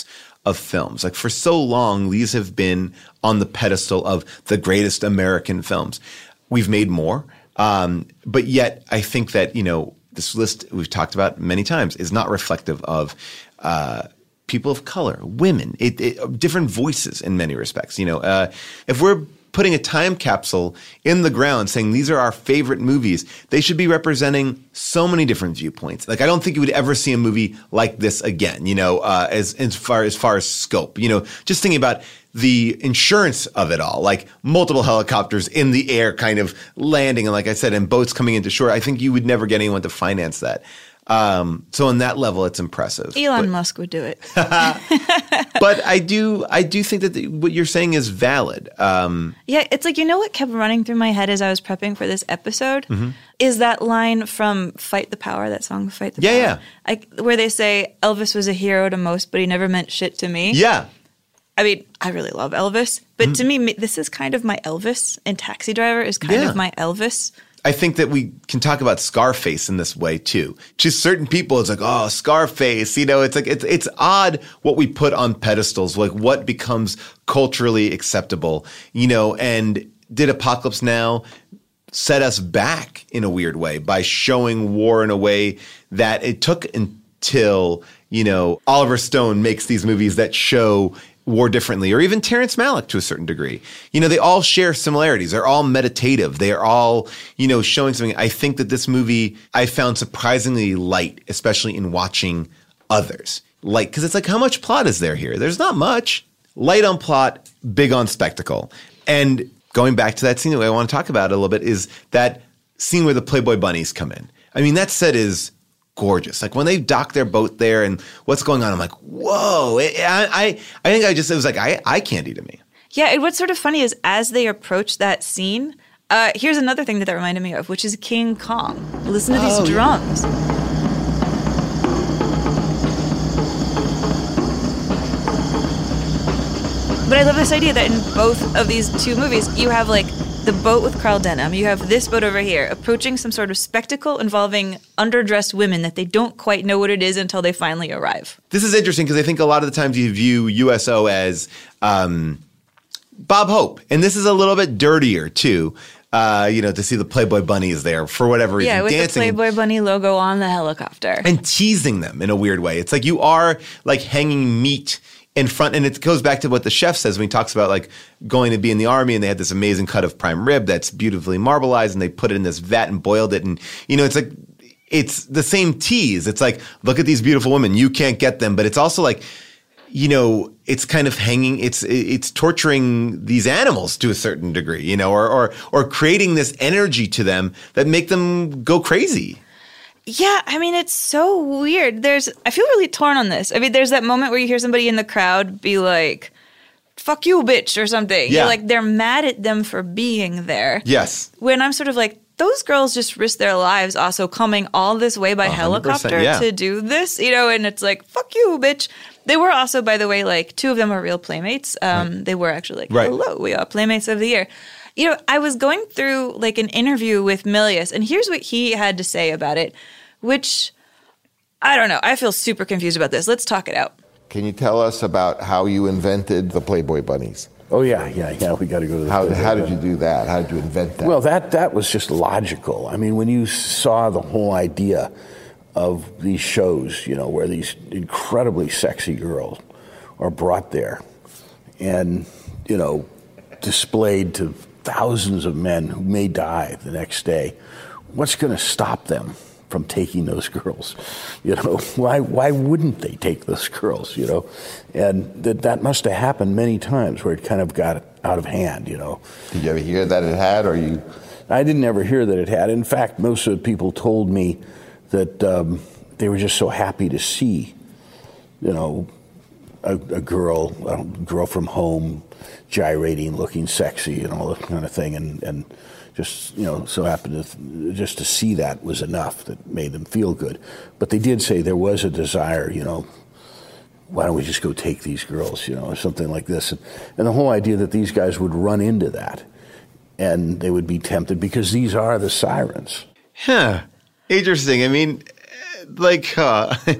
S4: of films. Like for so long, these have been on the pedestal of the greatest American films. We've made more, um, but yet I think that, you know, this list we've talked about many times is not reflective of uh, people of color, women, it, it, different voices in many respects. You know, uh, if we're putting a time capsule in the ground saying these are our favorite movies, they should be representing so many different viewpoints. Like I don't think you would ever see a movie like this again, you know, uh, as, as far as far as scope. You know, just thinking about the insurance of it all, like multiple helicopters in the air kind of landing, and like I said, and boats coming into shore. I think you would never get anyone to finance that. Um, so on that level, it's impressive.
S2: Elon
S4: but,
S2: Musk would do it.
S4: But I do, I do think that the, what you're saying is valid. Um,
S2: yeah, it's like, you know what kept running through my head as I was prepping for this episode?
S4: Mm-hmm.
S2: Is that line from Fight the Power, that song Fight the
S4: yeah,
S2: Power.
S4: Yeah,
S2: yeah. Where they say, Elvis was a hero to most, but he never meant shit to me.
S4: Yeah.
S2: I mean, I really love Elvis, but
S4: Mm-hmm.
S2: to me, this is kind of my Elvis, and Taxi Driver is kind
S4: Yeah.
S2: of my Elvis.
S4: I think that we can talk about Scarface in this way too. Just certain people, it's like, oh, Scarface. You know, it's like it's it's odd what we put on pedestals, like what becomes culturally acceptable. You know, and did Apocalypse Now set us back in a weird way by showing war in a way that it took until, you know, Oliver Stone makes these movies that show war differently, or even Terrence Malick to a certain degree. You know, they all share similarities. They're all meditative. They are all, you know, showing something. I think that this movie I found surprisingly light, especially in watching others. Light, because it's like, how much plot is there here? There's not much. Light on plot, big on spectacle. And going back to that scene that I want to talk about a little bit is that scene where the Playboy bunnies come in. I mean, that set is gorgeous. Like when they dock their boat there and what's going on, I'm like, whoa. I I, I think I just, it was like eye, eye candy to me.
S2: Yeah, and what's sort of funny is as they approach that scene, uh, here's another thing that that reminded me of, which is King Kong. Listen to these
S4: Oh, yeah.
S2: drums. But I love this idea that in both of these two movies, you have like the boat with Carl Denham, you have this boat over here, approaching some sort of spectacle involving underdressed women that they don't quite know what it is until they finally arrive.
S4: This is interesting because I think a lot of the times you view U S O as um, Bob Hope. And this is a little bit dirtier too. Uh, you know, to see the Playboy bunnies there for whatever reason,
S2: Yeah, with
S4: dancing.
S2: the Playboy Bunny logo on the helicopter.
S4: And teasing them in a weird way. It's like you are like hanging meat in front, and it goes back to what the chef says when he talks about like going to be in the army, and they had this amazing cut of prime rib that's beautifully marbleized, and they put it in this vat and boiled it, and you know, it's like it's the same tease. It's like, look at these beautiful women, you can't get them, but it's also like, you know, it's kind of hanging, it's it's torturing these animals to a certain degree, you know, or or or creating this energy to them that make them go crazy.
S2: Yeah, I mean, it's so weird. There's, I feel really torn on this. I mean, there's that moment where you hear somebody in the crowd be like, fuck you, bitch, or something.
S4: Yeah.
S2: You're like, they're mad at them for being there.
S4: Yes.
S2: When I'm sort of like, those girls just risk their lives also coming all this way by
S4: one hundred percent,
S2: helicopter
S4: yeah.
S2: to do this, you know, and it's like, fuck you, bitch. They were also, by the way, like, two of them are real playmates. Um, right. They were actually like,
S4: right.
S2: hello, we are Playmates of the Year. You know, I was going through like an interview with Milius, and here's what he had to say about it, which, I don't know, I feel super confused about this. Let's talk it out.
S18: Can you tell us about how you invented the Playboy bunnies?
S19: Oh, yeah, yeah, yeah, we got to go to the
S18: How,
S19: Playboy
S18: how did
S19: bunny.
S18: you do that? How did you invent that?
S19: Well, that, that was just logical. I mean, when you saw the whole idea of these shows, you know, where these incredibly sexy girls are brought there and, you know, displayed to thousands of men who may die the next day, what's going to stop them from taking those girls? You know, why why wouldn't they take those girls, you know? And that that must have happened many times where it kind of got out of hand, you know.
S18: Did you ever hear that it had, or you?
S19: I didn't ever hear that it had. In fact, most of the people told me that um, they were just so happy to see, you know, a, a girl, a girl from home, gyrating, looking sexy, and all that kind of thing, and and just, you know, so happened to just to see that was enough that made them feel good. But they did say there was a desire, you know, why don't we just go take these girls, you know, or something like this, and, and the whole idea that these guys would run into that. And they would be tempted because these are the sirens.
S4: Huh. Interesting. I mean, like, uh,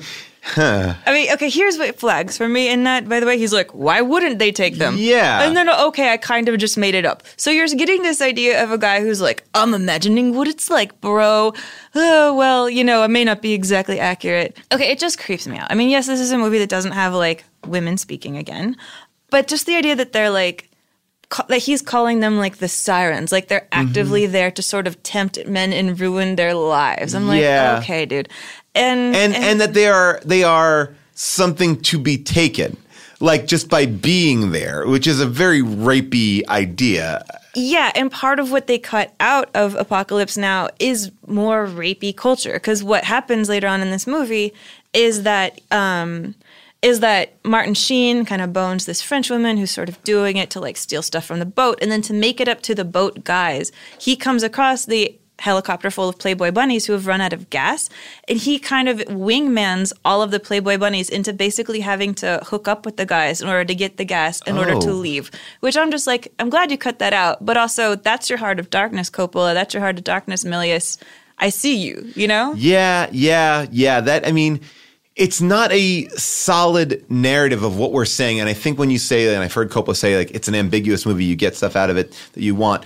S4: Huh.
S2: I mean, okay, here's what flags for me in that, by the way. He's like, why wouldn't they take them?
S4: Yeah.
S2: And then, okay, I kind of just made it up. So you're getting this idea of a guy who's like, I'm imagining what it's like, bro. Oh, well, you know, it may not be exactly accurate. Okay, it just creeps me out. I mean, yes, this is a movie that doesn't have, like, women speaking again. But just the idea that they're, like, ca- that he's calling them, like, the sirens. Like, they're actively mm-hmm. there to sort of tempt men and ruin their lives. I'm like,
S4: yeah.
S2: okay, dude. And,
S4: and and and that they are they are something to be taken, like just by being there, which is a very rapey idea.
S2: Yeah, and part of what they cut out of Apocalypse Now is more rapey culture, because what happens later on in this movie is that um, is that Martin Sheen kind of bones this French woman who's sort of doing it to like steal stuff from the boat, and then to make it up to the boat guys, he comes across the helicopter full of Playboy bunnies who have run out of gas, and he kind of wingmans all of the Playboy bunnies into basically having to hook up with the guys in order to get the gas in oh. order to leave, which I'm just like, I'm glad you cut that out, but also that's your Heart of Darkness, Coppola, that's your Heart of Darkness, Milius. I see you, you know?
S4: Yeah, yeah, yeah. That, I mean, it's not a solid narrative of what we're saying, and I think when you say, and I've heard Coppola say, like, it's an ambiguous movie, you get stuff out of it that you want.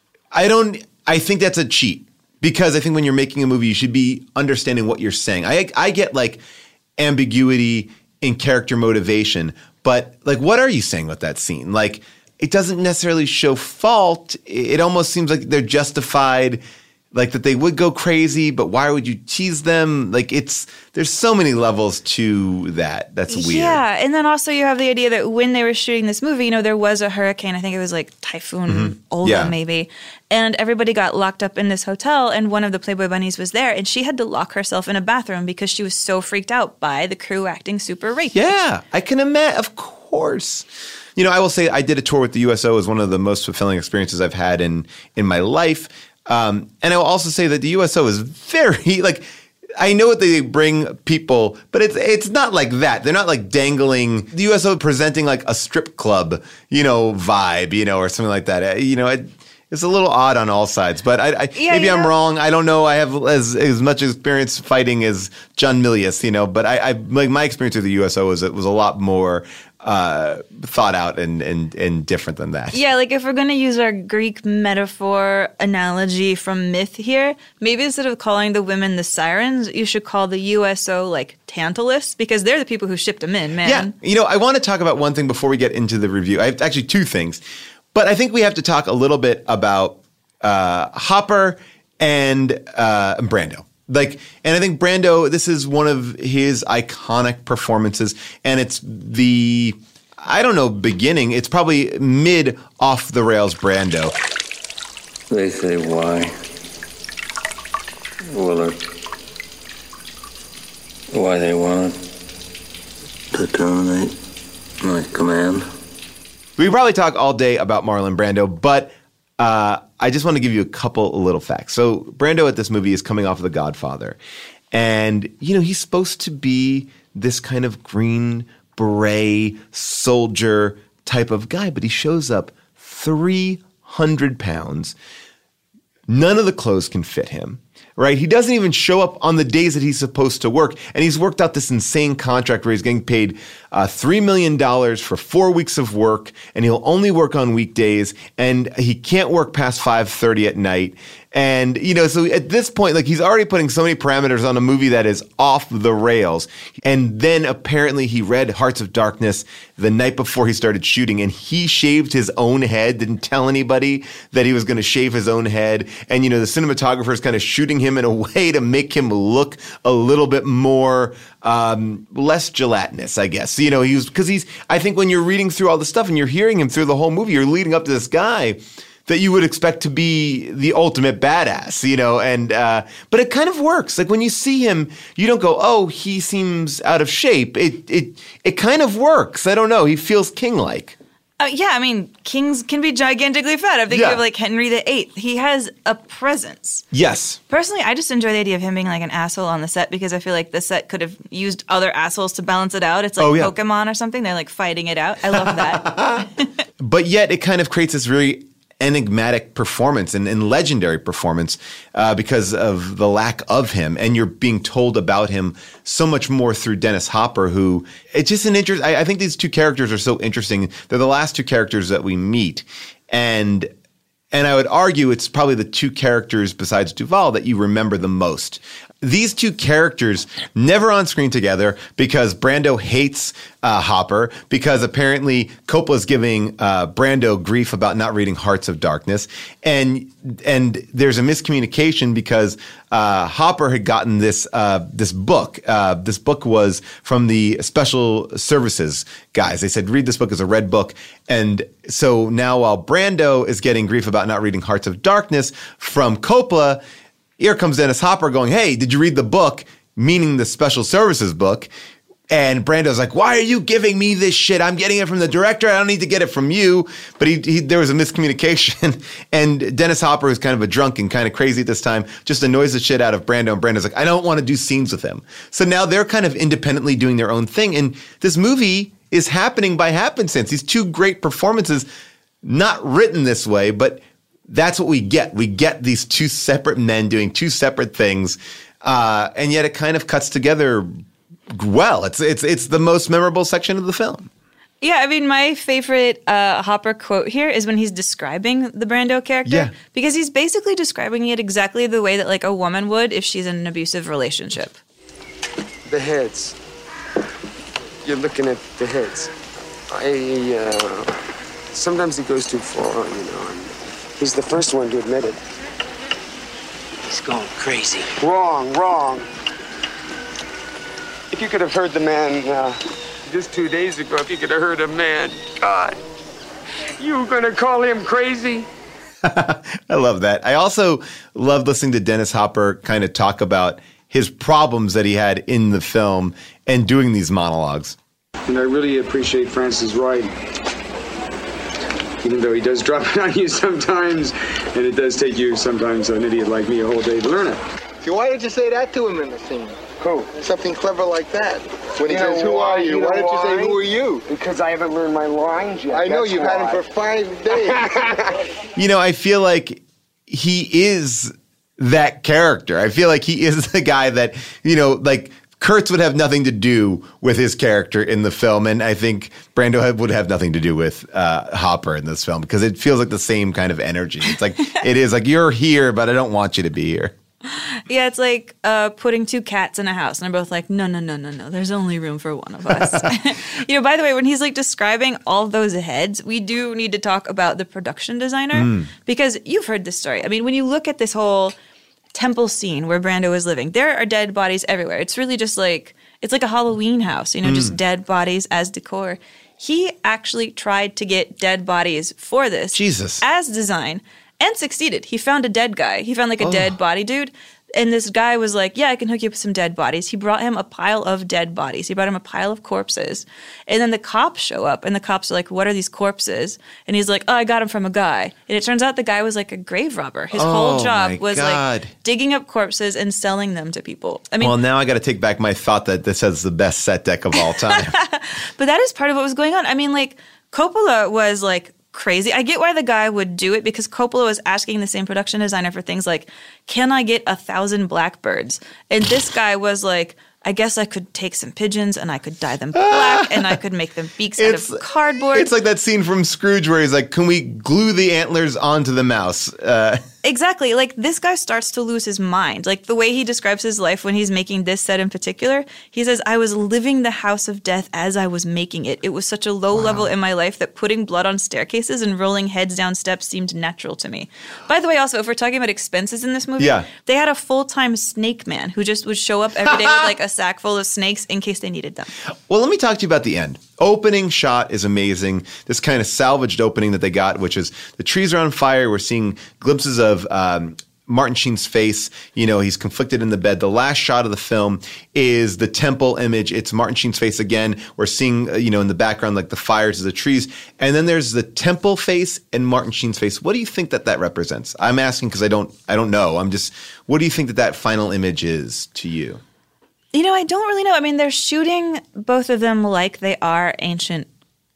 S4: I don't... I think that's a cheat, because I think when you're making a movie, you should be understanding what you're saying. I I get like ambiguity in character motivation, but like, what are you saying with that scene? Like, it doesn't necessarily show fault. It almost seems like they're justified, like that they would go crazy, but why would you tease them? Like, it's, there's so many levels to that. That's weird.
S2: Yeah, and then also you have the idea that when they were shooting this movie, you know, there was a hurricane. I think it was like Typhoon mm-hmm. Olga yeah. maybe. And everybody got locked up in this hotel, and one of the Playboy bunnies was there, and she had to lock herself in a bathroom because she was so freaked out by the crew acting super rapey.
S4: Yeah, I can imagine. Of course. You know, I will say I did a tour with the U S O. It was one of the most fulfilling experiences I've had in in my life. Um, and I will also say that the U S O is very, like, I know what they bring people, but it's it's not like that. They're not like dangling, the U S O presenting like a strip club, you know, vibe, you know, or something like that. You know, it, it's a little odd on all sides, but I, I yeah, maybe I'm know. wrong. I don't know. I have as as much experience fighting as John Milius, you know, but I, I like my experience with the U S O was it was a lot more uh, thought out and, and and different than that.
S2: Yeah, like if we're going to use our Greek metaphor analogy from myth here, maybe instead of calling the women the sirens, you should call the U S O like Tantalus, because they're the people who shipped them in, man.
S4: Yeah, you know, I want to talk about one thing before we get into the review. I have actually two things. But I think we have to talk a little bit about uh, Hopper and uh, Brando. Like, and I think Brando, this is one of his iconic performances, and it's the, I don't know, beginning. It's probably mid off the rails Brando.
S6: They say why, Willard, why they want to terminate my command.
S4: We could probably talk all day about Marlon Brando, but uh, I just want to give you a couple little facts. So Brando at this movie is coming off of The Godfather. And, you know, he's supposed to be this kind of green beret soldier type of guy, but he shows up three hundred pounds. None of the clothes can fit him. Right? He doesn't even show up on the days that he's supposed to work. And he's worked out this insane contract where he's getting paid uh, three million dollars for four weeks of work, and he'll only work on weekdays, and he can't work past five thirty at night. And, you know, so at this point, like, he's already putting so many parameters on a movie that is off the rails. And then apparently he read Hearts of Darkness the night before he started shooting, and he shaved his own head, didn't tell anybody that he was going to shave his own head. And, you know, the cinematographer is kind of shooting him in a way to make him look a little bit more, um, less gelatinous, I guess. You know, he was, because he's, I think when you're reading through all the stuff and you're hearing him through the whole movie, you're leading up to this guy that you would expect to be the ultimate badass, you know, and, uh, but it kind of works. Like when you see him, you don't go, oh, he seems out of shape. It, it, it kind of works. I don't know. He feels king-like.
S2: Uh, yeah, I mean, kings can be gigantically fat. I'm thinking
S4: Yeah.
S2: of like Henry the Eighth. He has a presence.
S4: Yes.
S2: Personally, I just enjoy the idea of him being like an asshole on the set, because I feel like the set could have used other assholes to balance it out. It's like
S4: Oh, yeah.
S2: Pokemon or something. They're like fighting it out. I love that.
S4: But yet it kind of creates this really enigmatic performance and, and legendary performance uh, because of the lack of him. And you're being told about him so much more through Dennis Hopper, who it's just an interest. I, I think these two characters are so interesting. They're the last two characters that we meet. And And I would argue it's probably the two characters besides Duvall that you remember the most. These two characters never on screen together because Brando hates uh, Hopper, because apparently Coppola's giving uh, Brando grief about not reading Hearts of Darkness. And and there's a miscommunication because uh, Hopper had gotten this uh, this book. Uh, this book was from the Special Services guys. They said, read this book as a red book. And so now while Brando is getting grief about not reading Hearts of Darkness from Coppola, here comes Dennis Hopper going, hey, did you read the book? Meaning the Special Services book. And Brando's like, why are you giving me this shit? I'm getting it from the director. I don't need to get it from you. But he, he, there was a miscommunication. And Dennis Hopper, who's kind of a drunk and kind of crazy at this time, just annoys the shit out of Brando. And Brando's like, I don't want to do scenes with him. So now they're kind of independently doing their own thing. And this movie is happening by happenstance. These two great performances, not written this way, but that's what we get. We get these two separate men doing two separate things, uh, and yet it kind of cuts together well. It's it's it's the most memorable section of the film.
S2: Yeah, I mean, my favorite uh, Hopper quote here is when he's describing the Brando character,
S4: Yeah.
S2: because he's basically describing it exactly the way that like a woman would if she's in an abusive relationship.
S20: The heads. You're looking at the heads. I, uh, sometimes he goes too far, you know, and he's the first one to admit it.
S8: He's going crazy.
S20: Wrong, wrong. If you could have heard the man, uh, just two days ago, if you could have heard a man, God, you were gonna call him crazy?
S4: I love that. I also love listening to Dennis Hopper kind of talk about his problems that he had in the film and doing these monologues.
S20: And I really appreciate Francis Wright. Even though he does drop it on you sometimes, and it does take you sometimes, an idiot like me, a whole day to learn it.
S21: See, why did you say that to him in the scene?
S20: Who?
S21: Something clever like that. When he
S20: You know
S21: says, who
S20: why?
S21: are you?
S20: You know
S21: Why did you say,
S20: why?
S21: who are you?
S20: Because I haven't learned my lines yet.
S21: I know,
S20: that's
S21: you've had him
S20: why.
S21: for five days.
S4: You know, I feel like he is that character. I feel like he is the guy that, you know, like Kurtz would have nothing to do with his character in the film. And I think Brando would have nothing to do with uh, Hopper in this film because it feels like the same kind of energy. It's like, it is like, you're here, but I don't want you to be here.
S2: Yeah, it's like uh, putting two cats in a house, and they're both like, no, no, no, no, no. There's only room for one of us. You know, by the way, when he's like describing all those heads, we do need to talk about the production designer
S22: Mm.
S2: because you've heard this story. I mean, when you look at this whole temple scene where Brando is living, there are dead bodies everywhere. It's really just like it's like a Halloween house, you know, just
S22: Mm.
S2: dead bodies as decor. He actually tried to get dead bodies for this,
S4: Jesus,
S2: as design. And succeeded. He found a dead guy. He found like a
S4: Oh.
S2: dead body dude. And this guy was like, yeah, I can hook you up with some dead bodies. He brought him a pile of dead bodies. He brought him a pile of corpses. And then the cops show up and the cops are like, what are these corpses? And he's like, oh, I got them from a guy. And it turns out the guy was like a grave robber. His
S4: Oh,
S2: whole job
S4: my
S2: was
S4: God.
S2: like digging up corpses and selling them to people. I mean,
S4: well, now I got to take back my thought that this has the best set deck of all time.
S2: but that is part of what was going on. I mean, like, Coppola was like crazy. I get why the guy would do it because Coppola was asking the same production designer for things like, can I get a thousand blackbirds? And this guy was like, I guess I could take some pigeons and I could dye them black and I could make them beaks out of cardboard.
S4: It's like that scene from Scrooge where he's like, can we glue the antlers onto the mouse? Uh,
S2: Exactly. Like, this guy starts to lose his mind. Like, the way he describes his life when he's making this set in particular, he says, I was living the house of death as I was making it. It was such a low level in my life that putting blood on staircases and rolling heads down steps seemed natural to me. By the way, also, if we're talking about expenses in this movie,
S4: Yeah.
S2: they had a full-time snake man who just would show up every day with, like, a sack full of snakes in case they needed them.
S4: well, let me talk to you about the end. Opening shot is amazing. This kind of salvaged opening that they got, which is the trees are on fire. We're seeing glimpses of um, Martin Sheen's face. You know, he's conflicted in the bed. The last shot of the film is the temple image. It's Martin Sheen's face again. We're seeing, uh, you know, in the background, like the fires of the trees. And then there's the temple face and Martin Sheen's face. What do you think that that represents? I'm asking because I don't, I don't know. I'm just, what do you think that that final image is to you?
S2: You know, I don't really know. I mean, they're shooting both of them like they are ancient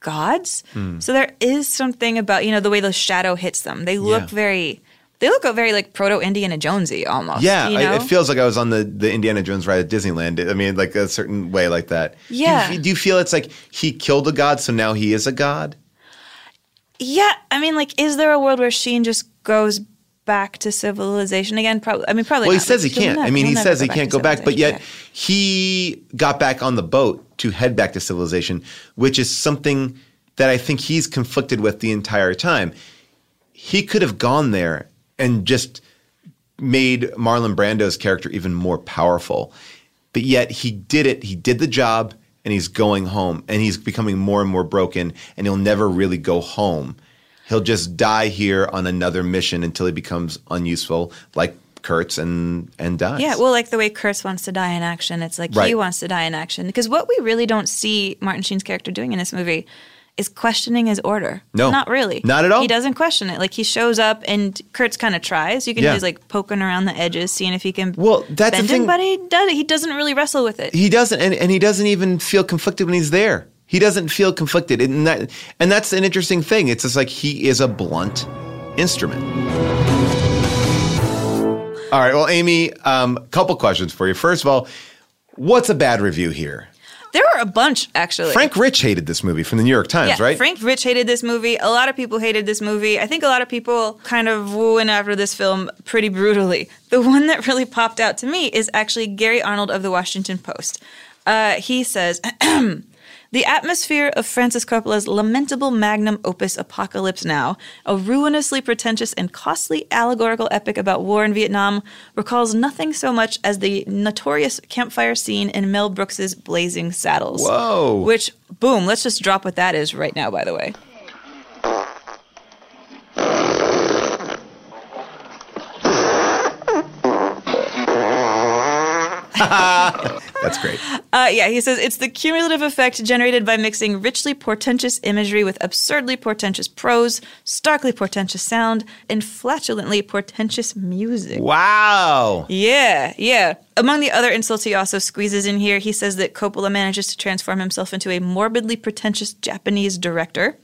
S2: gods.
S4: Hmm.
S2: So there is something about, you know, the way the shadow hits them. They look
S4: Yeah.
S2: very, they look very like proto-Indiana Jonesy almost.
S4: Yeah,
S2: you
S4: I,
S2: know?
S4: it feels like I was on the, the Indiana Jones ride at Disneyland. I mean, like a certain way like that.
S2: Yeah.
S4: Do you, do you feel it's like he killed a god, so now he is a god?
S2: Yeah, I mean, like, is there a world where Sheen just goes back to civilization again? Probably. I mean, probably.
S4: Well, he
S2: not.
S4: says
S2: Like,
S4: he
S2: he'll
S4: can't.
S2: nev-
S4: I mean,
S2: he'll
S4: he
S2: never
S4: says he
S2: to
S4: can't go back, but yet
S2: civilization.
S4: he got back on the boat to head back to civilization, which is something that I think he's conflicted with the entire time. He could have gone there and just made Marlon Brando's character even more powerful, but yet he did it. He did the job, and he's going home, and he's becoming more and more broken, and he'll never really go home. He'll just die here on another mission until he becomes unuseful, like Kurtz, and and dies.
S2: Yeah, well, like the way Kurtz wants to die in action, it's like he
S4: Right.
S2: wants to die in action. Because what we really don't see Martin Sheen's character doing in this movie is questioning his order.
S4: No.
S2: Not really.
S4: Not at all.
S2: He doesn't question it. Like, he shows up, and Kurtz kind of tries. You can
S4: Yeah.
S2: he's like poking around the edges, seeing if he can
S4: Well, that's the
S2: bend
S4: thing-
S2: him, but he, does, he doesn't really wrestle with it.
S4: He doesn't, and, and he doesn't even feel conflicted when he's there. He doesn't feel conflicted, and that and that's an interesting thing. It's just like he is a blunt instrument. All right, well, Amy, um, couple questions for you. First of all, what's a bad review here?
S2: There were a bunch, actually.
S4: Frank Rich hated this movie from the New York Times,
S2: yeah,
S4: right?
S2: Frank Rich hated this movie. A lot of people hated this movie. I think a lot of people kind of went after this film pretty brutally. The one that really popped out to me is actually Gary Arnold of the Washington Post. Uh, he says, the atmosphere of Francis Coppola's lamentable magnum opus Apocalypse Now, a ruinously pretentious and costly allegorical epic about war in Vietnam, recalls nothing so much as the notorious campfire scene in Mel Brooks's Blazing Saddles.
S4: Whoa.
S2: Which, boom, let's just drop what that is right now, by the way.
S4: That's great.
S2: Uh, yeah, he says it's the cumulative effect generated by mixing richly portentous imagery with absurdly portentous prose, starkly portentous sound, and flatulently portentous music.
S4: Wow.
S2: Yeah, yeah. Among the other insults he also squeezes in here, he says that Coppola manages to transform himself into a morbidly pretentious Japanese director.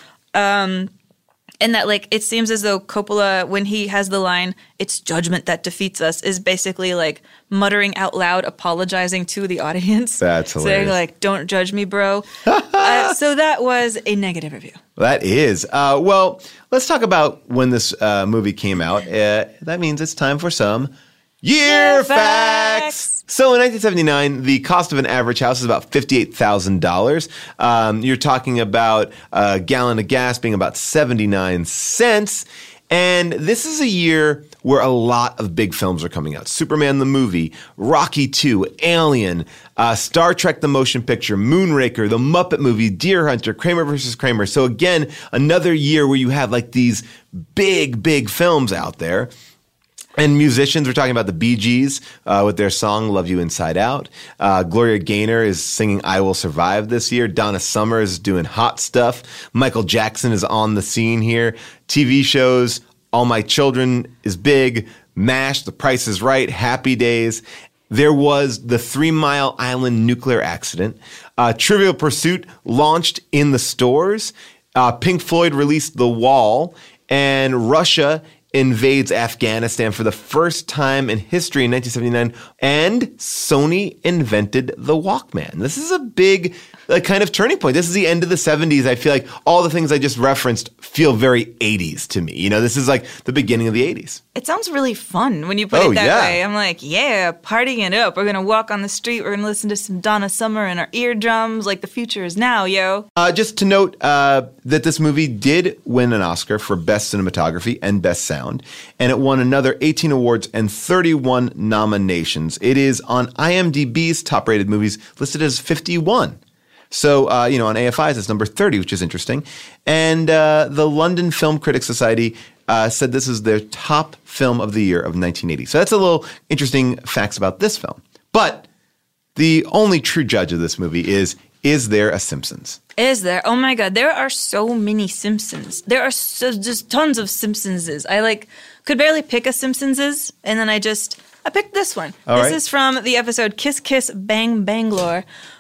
S2: um... And that, like, it seems as though Coppola, when he has the line, "It's judgment that defeats us," is basically, like, muttering out loud, apologizing to the audience.
S4: That's
S2: Saying,
S4: hilarious.
S2: like, "Don't judge me, bro." uh, so that was a negative review.
S4: That is. Uh, well, let's talk about when this uh, movie came out. Uh, that means it's time for some Year Facts. So in nineteen seventy-nine, the cost of an average house is about fifty-eight thousand dollars. Um, you're talking about a gallon of gas being about seventy-nine cents. And this is a year where a lot of big films are coming out. Superman the movie, Rocky two, Alien, uh, Star Trek the motion picture, Moonraker, The Muppet Movie, Deer Hunter, Kramer versus Kramer. So again, another year where you have like these big, big films out there. And musicians, we're talking about the Bee Gees uh, with their song Love You Inside Out. Uh, Gloria Gaynor is singing I Will Survive this year. Donna Summer is doing Hot Stuff. Michael Jackson is on the scene here. T V shows, All My Children is big. MASH, The Price is Right, Happy Days. There was the Three Mile Island nuclear accident. Uh, Trivial Pursuit launched in the stores. Uh, Pink Floyd released The Wall. And Russia invades Afghanistan for the first time in history in nineteen seventy-nine, and Sony invented the Walkman. This is a big uh, kind of turning point. This is the end of the seventies. I feel like all the things I just referenced feel very eighties to me. You know, this is like the beginning of the eighties.
S2: It sounds really fun when you put
S4: Oh,
S2: it that
S4: yeah.
S2: way. I'm like, yeah, partying it up. We're going to walk on the street. We're going to listen to some Donna Summer in our eardrums. Like, the future is now, yo.
S4: Uh, just to note uh, that this movie did win an Oscar for Best Cinematography and Best Sound, and it won another eighteen awards and thirty-one nominations. It is on IMDb's top-rated movies listed as fifty-one. So, uh, you know, on A F I's it's number thirty, which is interesting. And uh, the London Film Critics Society uh, said this is their top film of the year of nineteen eighty. So that's a little interesting facts about this film. But the only true judge of this movie is, is there a Simpsons?
S2: Is there? Oh my God, there are so many Simpsons. There are so, just tons of Simpsonses. I like could barely pick a Simpsonses, and then I just I picked this one.
S4: All
S2: this
S4: right.
S2: is from the episode Kiss Kiss Bang Bangalore,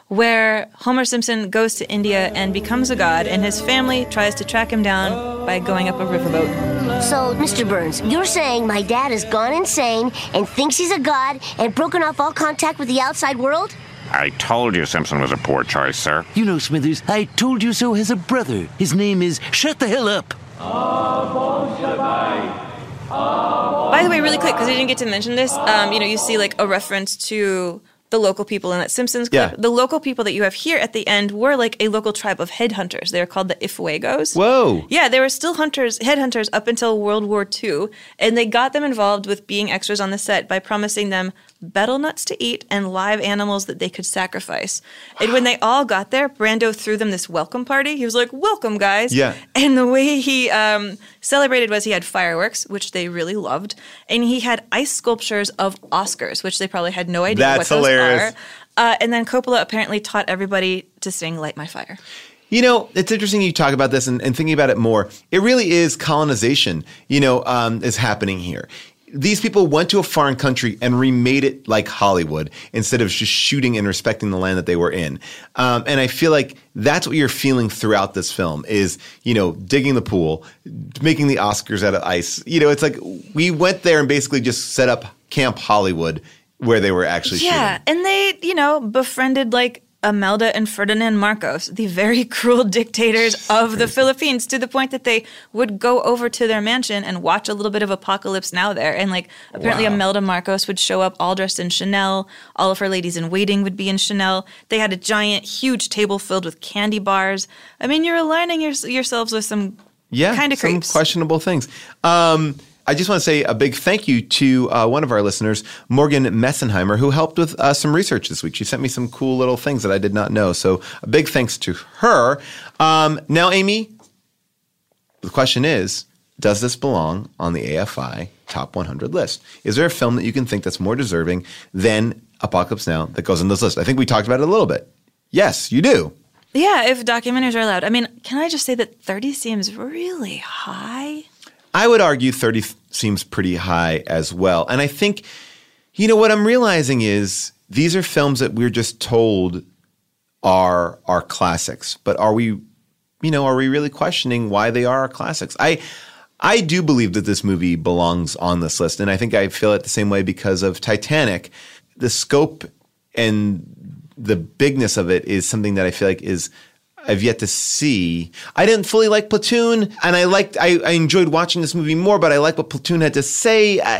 S2: where Homer Simpson goes to India and becomes a god, and his family tries to track him down by going up a riverboat.
S1: So, Mister Burns, you're saying my dad has gone insane and thinks he's a god and broken off all contact with the outside world?
S22: I told you Simpson was a poor choice, sir.
S23: You know, Smithers, I told you so has a brother. His name is Shut the Hell Up.
S2: By the way, really quick, because I didn't get to mention this, um, you know, you see like a reference to the local people in that Simpsons clip.
S4: Yeah.
S2: The local people that you have here at the end were like a local tribe of headhunters. They were called the Ifuegos.
S4: Whoa.
S2: Yeah, they were still hunters, headhunters up until World War Two, and they got them involved with being extras on the set by promising them betel nuts to eat and live animals that they could sacrifice. And when they all got there, Brando threw them this welcome party. He was like, welcome, guys.
S4: Yeah.
S2: And the way he um, celebrated was he had fireworks, which they really loved, and he had ice sculptures of Oscars, which they probably had no idea
S4: That's
S2: what those
S4: hilarious.
S2: are. Uh, and then Coppola apparently taught everybody to sing Light My Fire.
S4: You know, it's interesting you talk about this and, and thinking about it more. It really is colonization, you know, um, is happening here. These people went to a foreign country and remade it like Hollywood instead of just shooting and respecting the land that they were in. Um, and I feel like that's what you're feeling throughout this film is, you know, digging the pool, making the Oscars out of ice. You know, it's like we went there and basically just set up Camp Hollywood where they were actually
S2: Yeah,
S4: shooting.
S2: and they, you know, befriended like Imelda and Ferdinand Marcos, the very cruel dictators of the Philippines, to the point that they would go over to their mansion and watch a little bit of Apocalypse Now there. And like apparently
S4: Wow.
S2: Imelda Marcos would show up all dressed in Chanel. All of her ladies in waiting would be in Chanel. They had a giant, huge table filled with candy bars. I mean, you're aligning your, yourselves with some
S4: Yeah,
S2: kind of
S4: some
S2: creeps.
S4: questionable things. Um, I just want to say a big thank you to uh, one of our listeners, Morgan Messenheimer, who helped with uh, some research this week. She sent me some cool little things that I did not know. So a big thanks to her. Um, now, Amy, the question is, does this belong on the A F I Top one hundred list? Is there a film that you can think that's more deserving than Apocalypse Now that goes on this list? I think we talked about it a little bit. Yes, you do.
S2: Yeah, if documentaries are allowed. I mean, can I just say that thirty seems really high?
S4: I would argue thirty seems pretty high as well. And I think, you know, what I'm realizing is these are films that we're just told are are classics. But are we, you know, are we really questioning why they are our classics? I I do believe that this movie belongs on this list. And I think I feel it the same way because of Titanic. The scope and the bigness of it is something that I feel like is I've yet to see. I didn't fully like Platoon, and I liked. I, I enjoyed watching this movie more, but I like what Platoon had to say. I,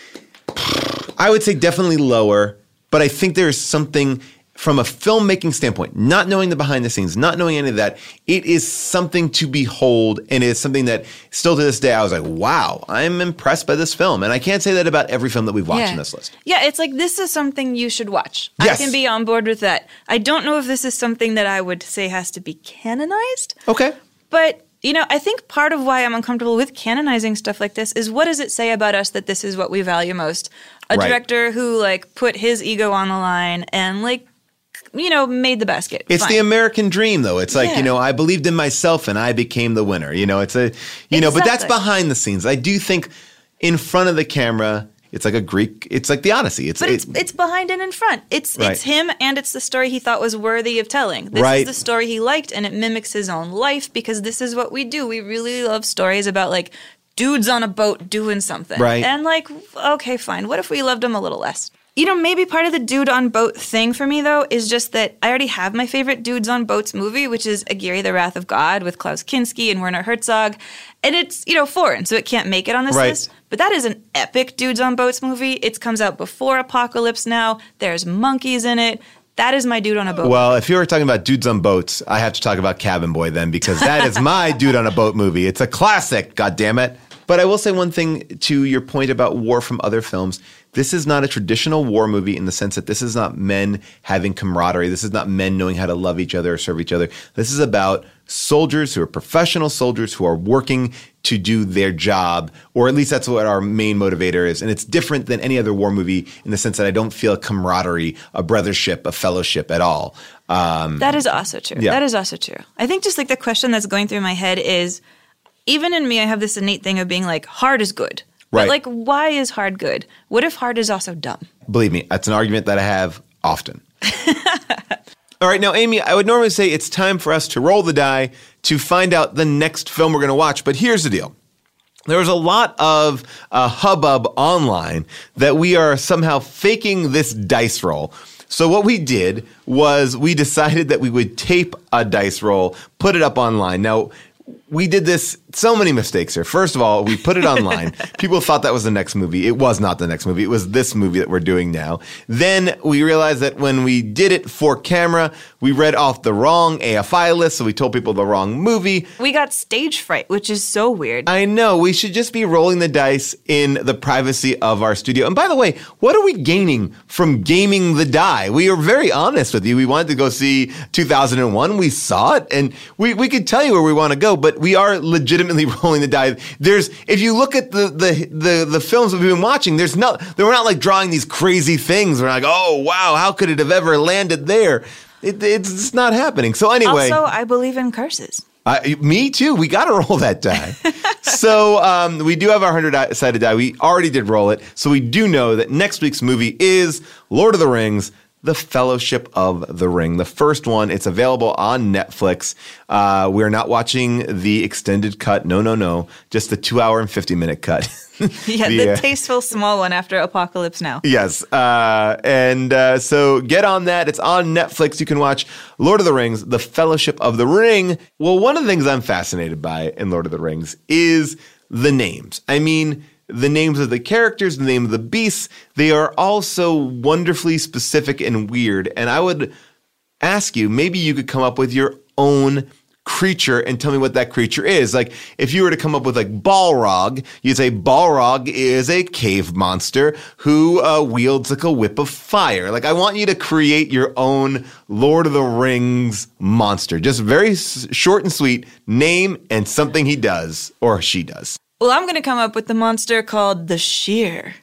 S4: I would say definitely lower, but I think there is something from a filmmaking standpoint, not knowing the behind the scenes, not knowing any of that. It is something to behold, and it is something that still to this day I was like, wow, I'm impressed by this film, and I can't say that about every film that we've watched
S2: Yeah.
S4: in this list.
S2: Yeah, it's like this is something you should watch.
S4: Yes.
S2: I can be on board with that. I don't know if this is something that I would say has to be canonized.
S4: Okay.
S2: But, you know, I think part of why I'm uncomfortable with canonizing stuff like this is what does it say about us that this is what we value most? A
S4: Right.
S2: director who, like, put his ego on the line and, like, you know, made the basket.
S4: It's
S2: Fine.
S4: the American dream, though. It's like,
S2: Yeah.
S4: you know, I believed in myself and I became the winner. You know, it's a, you know, but that's
S2: Exactly.
S4: behind the scenes. I do think in front of the camera, it's like a Greek, it's like the Odyssey. It's,
S2: But it's
S4: it-
S2: it's behind and in front. It's
S4: Right.
S2: it's him and it's the story he thought was worthy of telling. This
S4: Right.
S2: is the story he liked and it mimics his own life because this is what we do. We really love stories about like dudes on a boat doing something.
S4: Right.
S2: And like, okay, fine. What if we loved him a little less? You know, maybe part of the dude on boat thing for me, though, is just that I already have my favorite dudes on boats movie, which is Aguirre, The Wrath of God with Klaus Kinski and Werner Herzog. And it's, you know, foreign, so it can't make it on this
S4: Right.
S2: list. But that is an epic dudes on boats movie. It comes out before Apocalypse Now. There's monkeys in it. That is my dude on a boat.
S4: well, if you were talking about dudes on boats, I have to talk about Cabin Boy then because that is my dude on a boat movie. It's a classic, goddammit. But I will say one thing to your point about war from other films. This is not a traditional war movie in the sense that this is not men having camaraderie. This is not men knowing how to love each other or serve each other. This is about soldiers who are professional soldiers who are working to do their job, or at least that's what our main motivator is. And it's different than any other war movie in the sense that I don't feel a camaraderie, a brothership, a fellowship at all. Um,
S2: That is also true.
S4: Yeah.
S2: That is also true. I think just like the question that's going through my head is, even in me, I have this innate thing of being like, hard is good.
S4: Right.
S2: But like, why is hard good? What if hard is also dumb?
S4: Believe me, that's an argument that I have often. All right, now, Amy, I would normally say it's time for us to roll the die to find out the next film we're going to watch, but here's the deal. There was a lot of uh, hubbub online that we are somehow faking this dice roll. So what we did was we decided that we would tape a dice roll, put it up online. Now, we did this, so many mistakes here. First of all, we put it online. People thought that was the next movie. It was not the next movie. It was this movie that we're doing now. Then we realized that when we did it for camera, we read off the wrong A F I list, so we told people the wrong movie.
S2: We got stage fright, which is so weird.
S4: I know. We should just be rolling the dice in the privacy of our studio. And by the way, what are we gaining from gaming the die? We are very honest with you. We wanted to go see two thousand one. We saw it, and we, we could tell you where we want to go, but we are legitimately rolling the die. There's, if you look at the the the, the films that we've been watching, there's not, we're not like drawing these crazy things. We're like, oh, wow, how could it have ever landed there? It, it's, it's not happening. So anyway.
S2: Also, I believe in curses.
S4: Uh, me too. We got to roll that die. So um, we do have our hundred-sided die. We already did roll it. So we do know that next week's movie is Lord of the Rings, The Fellowship of the Ring. The first one, it's available on Netflix. Uh, we're not watching the extended cut. No, no, no. Just the two hour and fifty minute cut.
S2: Yeah, the, the uh, tasteful small one after Apocalypse Now.
S4: Yes. Uh, and uh, so get on that. It's on Netflix. You can watch Lord of the Rings, The Fellowship of the Ring. Well, one of the things I'm fascinated by in Lord of the Rings is the names. I mean, the names of the characters, the name of the beasts, they are all so wonderfully specific and weird. And I would ask you, maybe you could come up with your own creature and tell me what that creature is. Like, if you were to come up with like Balrog, you'd say Balrog is a cave monster who uh, wields like a whip of fire. Like, I want you to create your own Lord of the Rings monster. Just very s- short and sweet, name and something he does or she does.
S2: Well, I'm going to come up with the monster called the Sheer.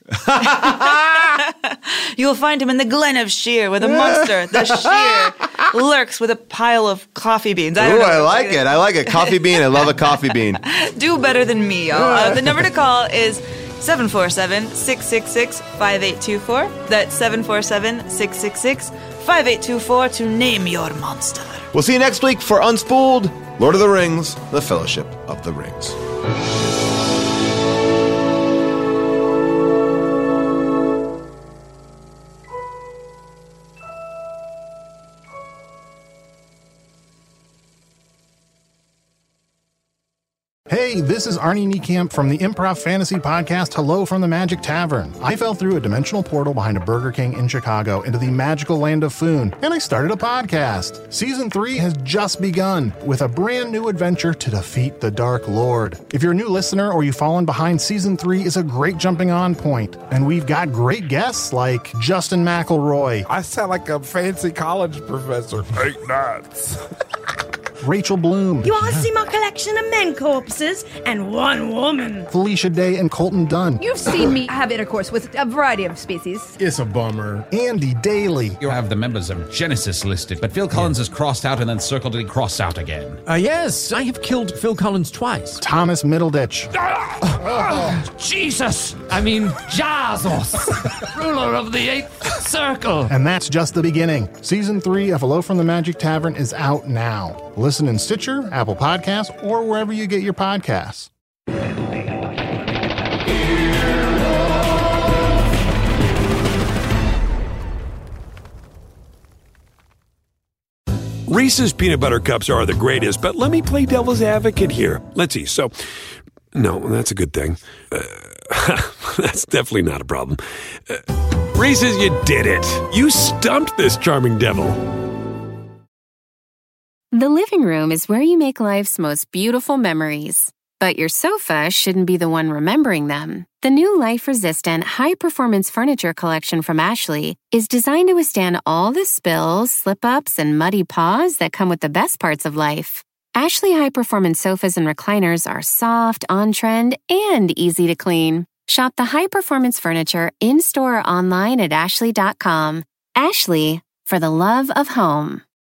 S2: You'll find him in the Glen of Sheer, where the monster, the Sheer, lurks with a pile of coffee beans. I don't
S4: Ooh,
S2: know.
S4: I like it. I like a coffee bean. I love a coffee bean.
S2: Do better than me, y'all. Uh, the number to call is seven four seven, six six six, five eight two four. That's seven four seven, six six six, five eight two four to name your monster.
S4: We'll see you next week for Unspooled, Lord of the Rings, The Fellowship of the Rings.
S3: Hey, this is Arnie Niekamp from the Improv Fantasy Podcast, Hello from the Magic Tavern. I fell through a dimensional portal behind a Burger King in Chicago into the magical land of Foon, and I started a podcast. Season three has just begun with a brand new adventure to defeat the Dark Lord. If you're a new listener or you've fallen behind, Season three is a great jumping on point, and we've got great guests like Justin McElroy.
S5: I sound like a fancy college professor. Eight nuts.
S3: Rachel Bloom.
S7: You want to see my collection of men corpses and one woman?
S3: Felicia Day and Colton Dunn.
S24: You've seen me have intercourse with a variety of species.
S3: It's a bummer. Andy Daly.
S25: You have the members of Genesis listed, but Phil Collins is crossed out and then circled and crossed out again.
S26: Uh, yes, I have killed Phil Collins twice.
S3: Thomas Middleditch.
S26: Oh, Jesus! I mean, Jazos, ruler of the Eighth Circle.
S3: And that's just the beginning. Season three of Hello from the Magic Tavern is out now. Listen in Stitcher, Apple Podcasts, or wherever you get your podcasts.
S27: Reese's Peanut Butter Cups are the greatest, but let me play devil's advocate here. Let's see. So, no, that's a good thing. Uh, that's definitely not a problem. Uh, Reese's, you did it. You stumped this charming devil.
S28: The living room is where you make life's most beautiful memories. But your sofa shouldn't be the one remembering them. The new life-resistant, high-performance furniture collection from Ashley is designed to withstand all the spills, slip-ups, and muddy paws that come with the best parts of life. Ashley high-performance sofas and recliners are soft, on-trend, and easy to clean. Shop the high-performance furniture in-store or online at ashley dot com. Ashley, for the love of home.